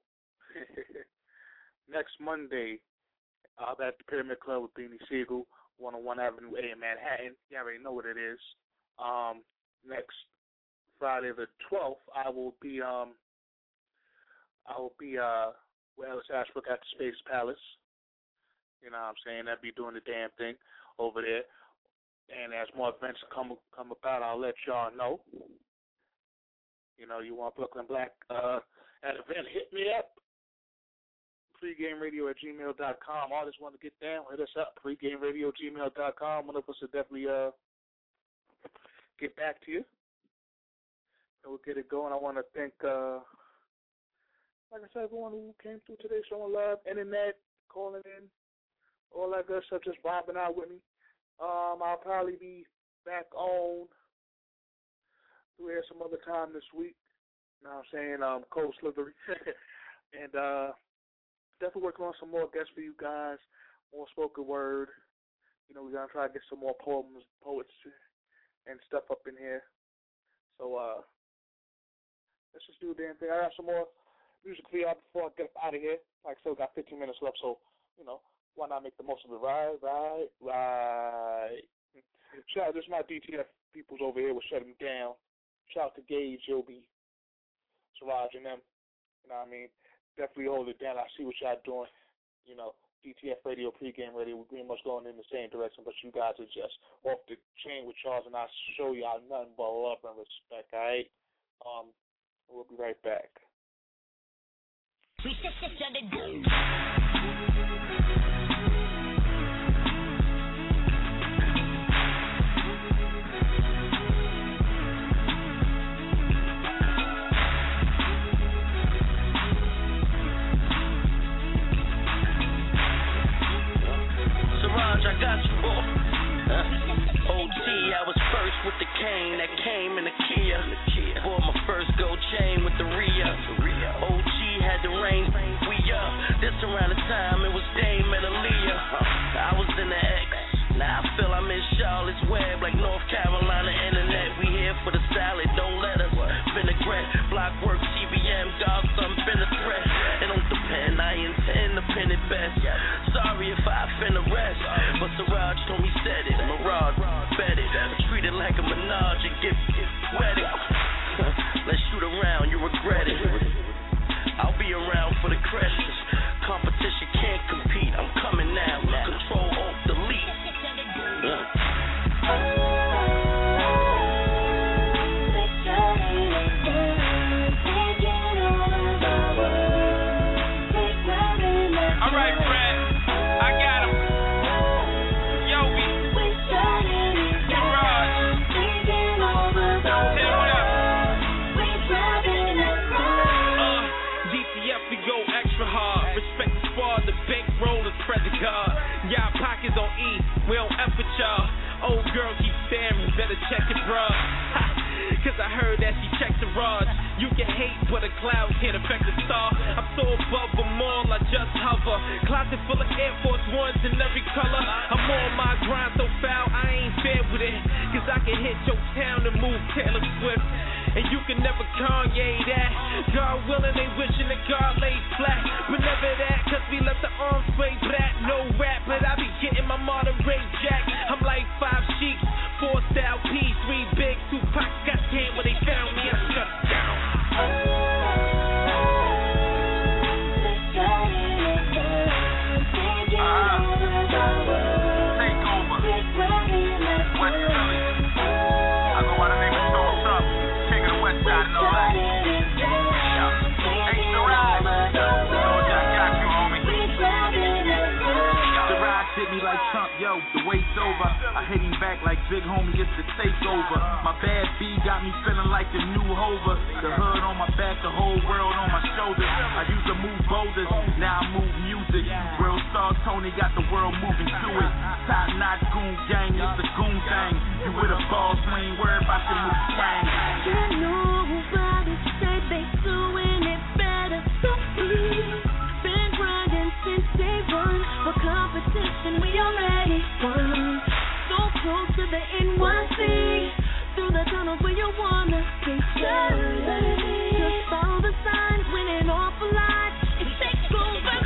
Next Monday, I'll be at the Pyramid Club with Beanie Siegel, one oh one Avenue A in Manhattan. You already know what it is. Um, next Friday the twelfth, I will be um, I will be uh, with Ellis Ashbrook at the Space Palace. You know what I'm saying? I'll be doing the damn thing over there. And as more events come come about, I'll let y'all know. You know, you want Brooklyn Black uh, at an event, hit me up. Pregameradio at gmail dot com. All just want to get down, hit us up. Pregameradio at gmail dot com. One of us will definitely uh, get back to you. And we'll get it going. I want to thank, uh, like I said, everyone who came through today, showing love, internet, calling in, all that good stuff, just vibing out with me. Um, I'll probably be back on through here some other time this week. You know what I'm saying? Um, Cold Slithery. and uh, definitely working on some more guests for you guys, more spoken word. You know, we're going to try to get some more poems, poets, and stuff up in here. So uh, let's just do a damn thing. I got some more music for y'all before I get up out of here. Like I said, we got fifteen minutes left, so, you know, why not make the most of it? Right, right, right. Shout out, this is my D T F peoples over here. We're shutting down. Shout out to Gage, Joby, Siraj, and them. You know what I mean? Definitely hold it down. I see what y'all doing. You know, D T F radio, pregame radio, we're pretty much going in the same direction, but you guys are just off the chain with Charles, and I show y'all nothing but love and respect, all right? Um, we'll be right back. I got you, boy. Uh, O G, I was first with the cane that came in the Kia. Bought my first gold chain with the Rhea. O G had the rain, we up. This around the time it was best. Sorry if I offend the rest, but Siraj told me said it. Mirage, bet it. Treat it like a menage and get wedded. Let's shoot around, you regret it. I'll be around for the credits. Competition can't compete. I'm coming now. Control, alt, delete. Uh. Alright, Fred, I got him. Yobi, Mirage, hit what up? Uh, D C F, we go extra hard. Respect the squad, the bankroll is credit card. Y'all pockets on E, we don't F with y'all. Old girl keep staring, better check it, bruh. Cause I heard that she checked the rods. You can hate, but a cloud can't affect a star. I'm so above them all, I just hover. Closet full of Air Force Ones in every color. I'm on my grind so foul, I ain't fair with it. Cause I can hit your town and move Taylor Swift. And you can never Kanye that. God willing, they wishing that God laid flat. But never that, cause we left the arms way back. No rap, but I be getting my Monterey Jack. I'm like five sheets, four style P, three big, two pockets. Goddamn, when they found me, I shut down. Yo, the wait's over. I hit him back like big homie, it's the takeover. My bad B got me feeling like the new Hova. The hood on my back, the whole world on my shoulders. I used to move boulders, now I move music. Real star Tony got the world moving to it. Top notch goon gang, it's the goon thing. You with a ball swing, worry about your new swing. You know nobody say they doing it better, so we been grinding since day one. For competition, we already won. So close to the N Y C, through the tunnels where you wanna be. Just follow the signs, winning off a lot. It takes over.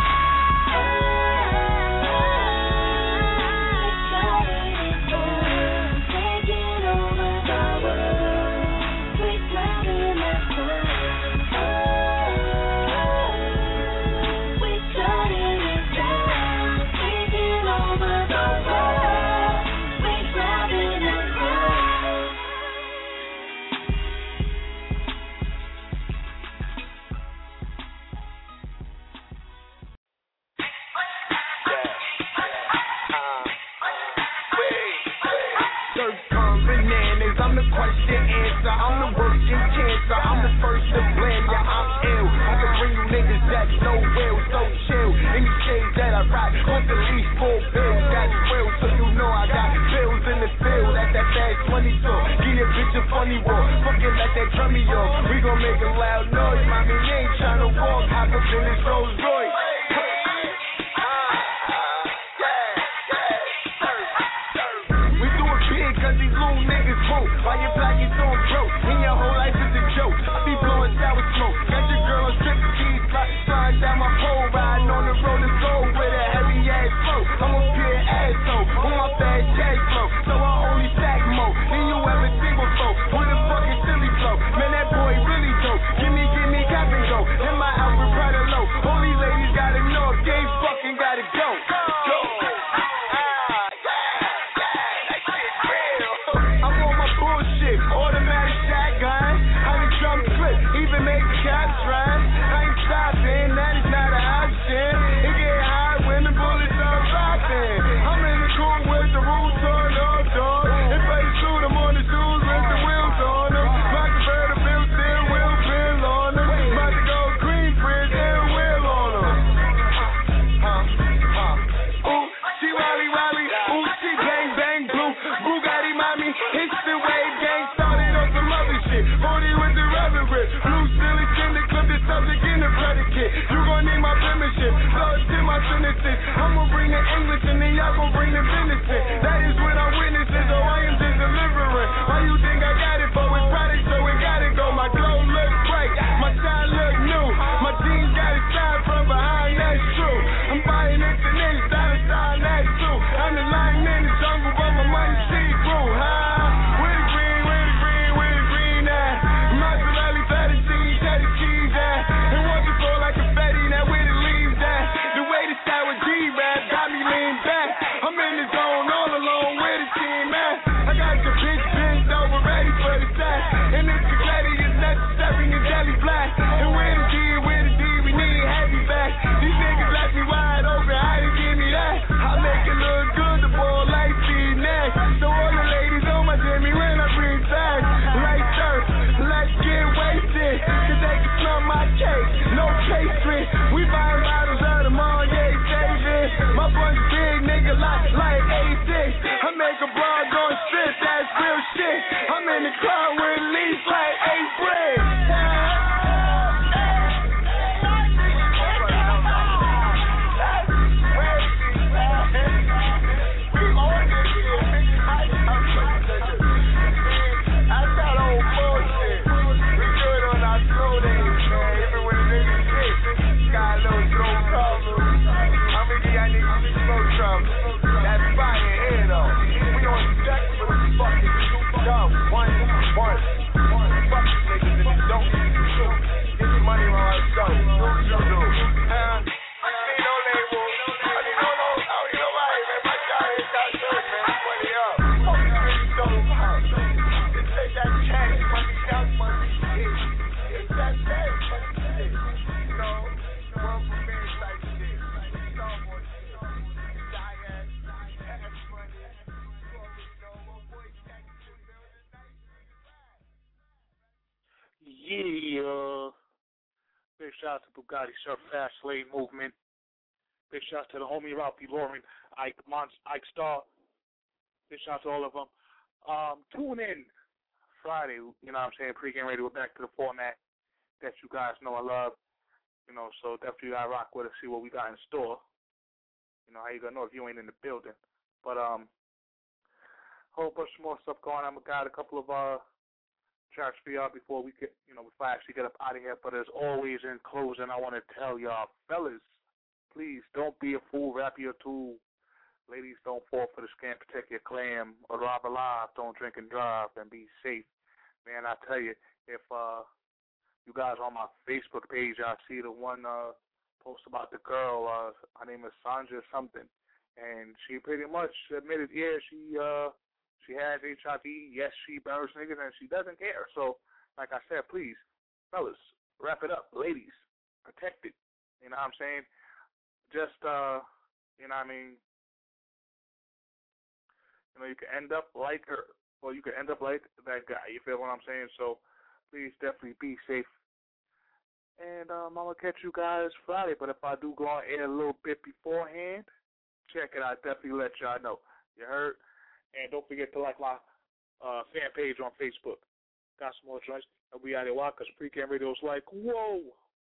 I'm the question answer, I'm the working cancer, I'm the first to blame, yeah, I'm ill. I can bring you niggas that know real, so chill. Any shades that I rock, want the least four bills, that's real, so you know I got bills in the field, that's that fast money talk. Give your bitch a funny walk, fucking let that drummy off. We gon' make a loud noise, mommy, you ain't tryna walk, hop up in this Rolls Royce. Cause these little niggas vote while your pockets on broke and your whole life is a joke. I be blowing sour smoke. Got your girl on stripper keys, sliding down my pole, riding on the roller gold with a heavy ass flow. I'm a pure asshole on my fast cash flow, so I only stack more than you ever see before. With a fucking silly flow, man, that boy really dope. Give me, give me cap and go, and my outfit Prada low. All these ladies gotta know if they fucking gotta go. Go. Automatic shotgun, honey drum clip, even make the cops run. I ain't stopping, that is not an option. It get high when the bullets are popping. I'm in the cool with the roof torn off, dog. If I shoot them on the shoes with the wheels on them. My convertible still will fill on them. About to go green bridge and wheel on them. Huh, huh. Ooh, she Wally Wally, ooh, she bang bang blue. Bugatti mommy, hits the wave gang. forty with the rubber grip, blue still extended, clip the subject in the predicate. You gon' need my premiership, blood to my sentences. I'ma bring the English and then y'all gon' bring the venison. That is what I'm witnessing, so I am just delivering. Why you think I got it for? It's product, so it gotta go. My glow look bright, my shine look new. My jeans got it shine from behind, that's true. I'm the niggas dollar sign that too. I'm the lion in the jungle, but my money see through, huh? Where the green, where the green, where the green at? Mozzarella, fettuccine, cheddar cheese at. And once it flow like confetti, now where the leaves at? The way the sour G-rap got me lean back. I'm in the zone all alone where the team at. I got the bitch bent over ready for the sack. And this spaghetti is necessary in jelly black. And where the D, where the D, we need heavy back. These niggas left me wide open, how they give me that? I make it look good, the ball like C-neck. So all the ladies on my Jimmy when I bring back. Like surf, let's get wasted. Cause they can smell my cake, no pastry. We buying bottles of the Marnier, saving. My bunch big, nigga, like, like A six. I make a broad going strip, that's real shit. I'm in the club with leaves like eight bricks. Yeah. Big shout out to Bugatti Surf Fast Lane Movement. Big shout out to the homie Ralphie Lauren, Ike Mons, Ike Star. Big shout out to all of them. Um, tune in Friday, you know what I'm saying, pregame radio. We're back to the format that you guys know and love. You know, so definitely gotta rock with us, see what we got in store. You know, how you gonna know if you ain't in the building. But um whole bunch of more stuff going on. I got a couple of uh tracks for y'all before we get, you know, before I actually get up out of here. But as always, in closing, I want to tell y'all, fellas, please don't be a fool, rap your tool. Ladies, don't fall for the scam, protect your clam. Arrive alive, don't drink and drive, and be safe. Man, I tell you, if uh, you guys on my Facebook page, I see the one uh, post about the girl, uh, her name is Sandra something, and she pretty much admitted, yeah, she uh, she has H I V, yes, she buries niggas, and she doesn't care. So, like I said, please, fellas, wrap it up. Ladies, protect it. You know what I'm saying? Just, uh, you know what I mean? You know, you can end up like her, or you can end up like that guy. You feel what I'm saying? So, please definitely be safe. And um, I'm going to catch you guys Friday, but if I do go on air a little bit beforehand, check it out. Definitely let y'all know. You heard? And don't forget to like my uh, fan page on Facebook. Got some more joints. And we out here wild because pregame radio is like, whoa.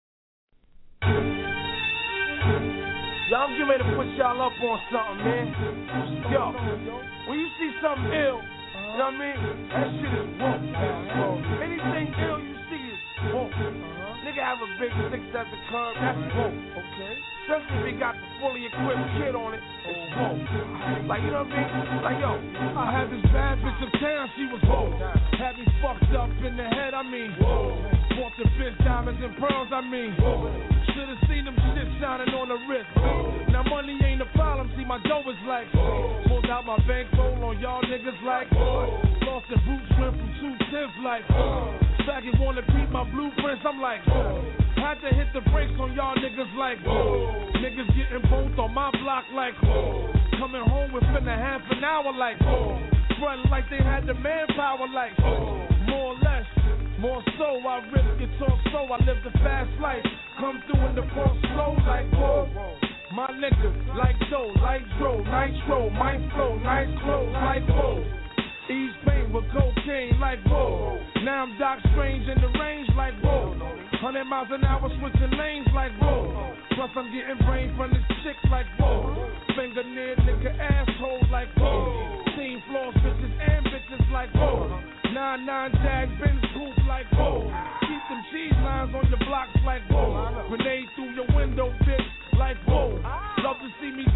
Yo, I'm getting ready to put y'all up on something, man. Yo, when you see something ill, you know what I mean? That shit is woke. Anything ill you see is woke. Nigga have a big six at the curb, that's woke, okay? Especially if he got the fully equipped kid on it, it's woke. Like, you know what I mean? Like, yo, I had this bad bitch uptown, she was woke. Had me fucked up in the head, I mean, woke. Bought the bitch diamonds and pearls, I mean, woke. Should've seen them shit shining on the wrist. Now money ain't a problem, see my dough is like, pulled out my bankroll on y'all niggas like, lost the boots, went from two tenths like, faggot wanna beat my blueprints, I'm like, had to hit the brakes on y'all niggas like, niggas getting both on my block like, coming home within a half an hour like, running like they had the manpower like, more or less. More so, I rip guitar so I live the fast life. Come through in the front slow like whoa. My nigga, like dough, like dro, nitro, my flow, nice clothes, like whoa. Ease pain with cocaine like whoa. Now I'm Doc Strange in the range like whoa. Hundred miles an hour switching lanes like whoa. Plus I'm getting brain from this chick like whoa. Finger near nigga asshole like whoa. Team floors, bitches and bitches like whoa. Nine nine jag Benz coupe like whoa. Keep them cheese lines on your blocks like whoa. Grenade through your window, bitch, like whoa. Love to see me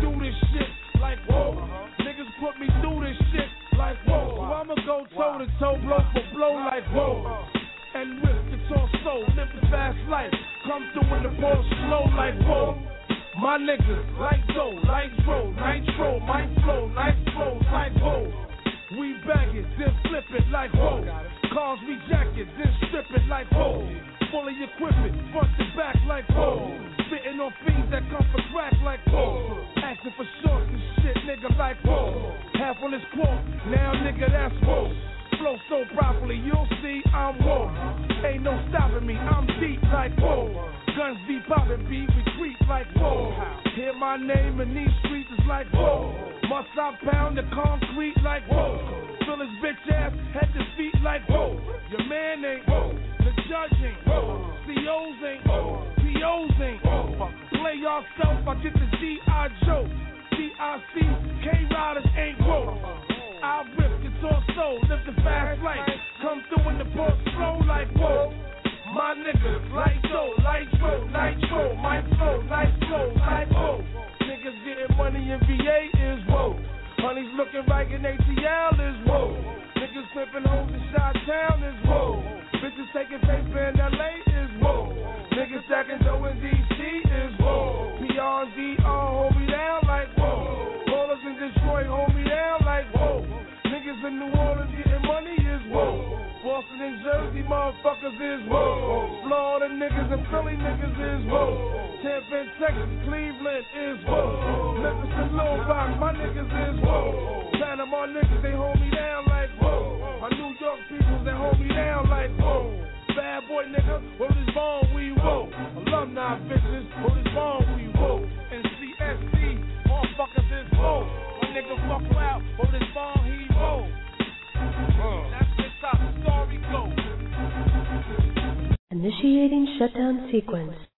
niggas, like dough, like bro, nitro, my flow, nice flows, like whoa. We bag it, then flip it like whoa. Cars we jack it, then strip it like whoa. Fully equipped, front to back like whoa. Spitting on fiends that come for crack like whoa. Asking for shorts and shit, nigga, like whoa. Half on this pork, now nigga, that's whoa. Flow so properly, you'll see I'm whoa. Ain't no stopping me, I'm deep like whoa. Guns be poppin', beat, we creep like whoa. Hear my name in these streets is like whoa. Must I pound the concrete like whoa. Fill his bitch ass, head to feet like whoa. Your man ain't whoa. The judge ain't whoa. C Os ain't whoa. P Os ain't whoa. Play yourself, I get the G I Joe. D I C, K-Riders ain't whoa. I rip guitar soul, live the fast life. Come through in the port slow like whoa. My niggas, like so, nitro, nitro, my flow, nice flow, like whoa. Niggas getting money in V A is whoa. Honey's looking right in A T L is whoa. Niggas flipping hoes in Chi-Town is whoa. Bitches taking paper in L A is whoa. Niggas stacking dough in D C is whoa. P R and D R hold me down like whoa. Ballers in Detroit hold me down like whoa. Niggas in New Orleans getting money is whoa. Boston and Jersey motherfuckers is whoa. Florida niggas and Philly niggas is whoa. Tampa and Texas, Cleveland is whoa. Memphis and Little Rock, my niggas is whoa. Panama niggas, they hold me down like whoa. My New York people, they hold me down like whoa. Bad boy nigga, where this bone we whoa. Alumni bitches, where this bone we whoa. And C S C, motherfuckers is whoa. My nigga fuck out, where this bone he whoa. That's just how the story goes. Initiating shutdown sequence.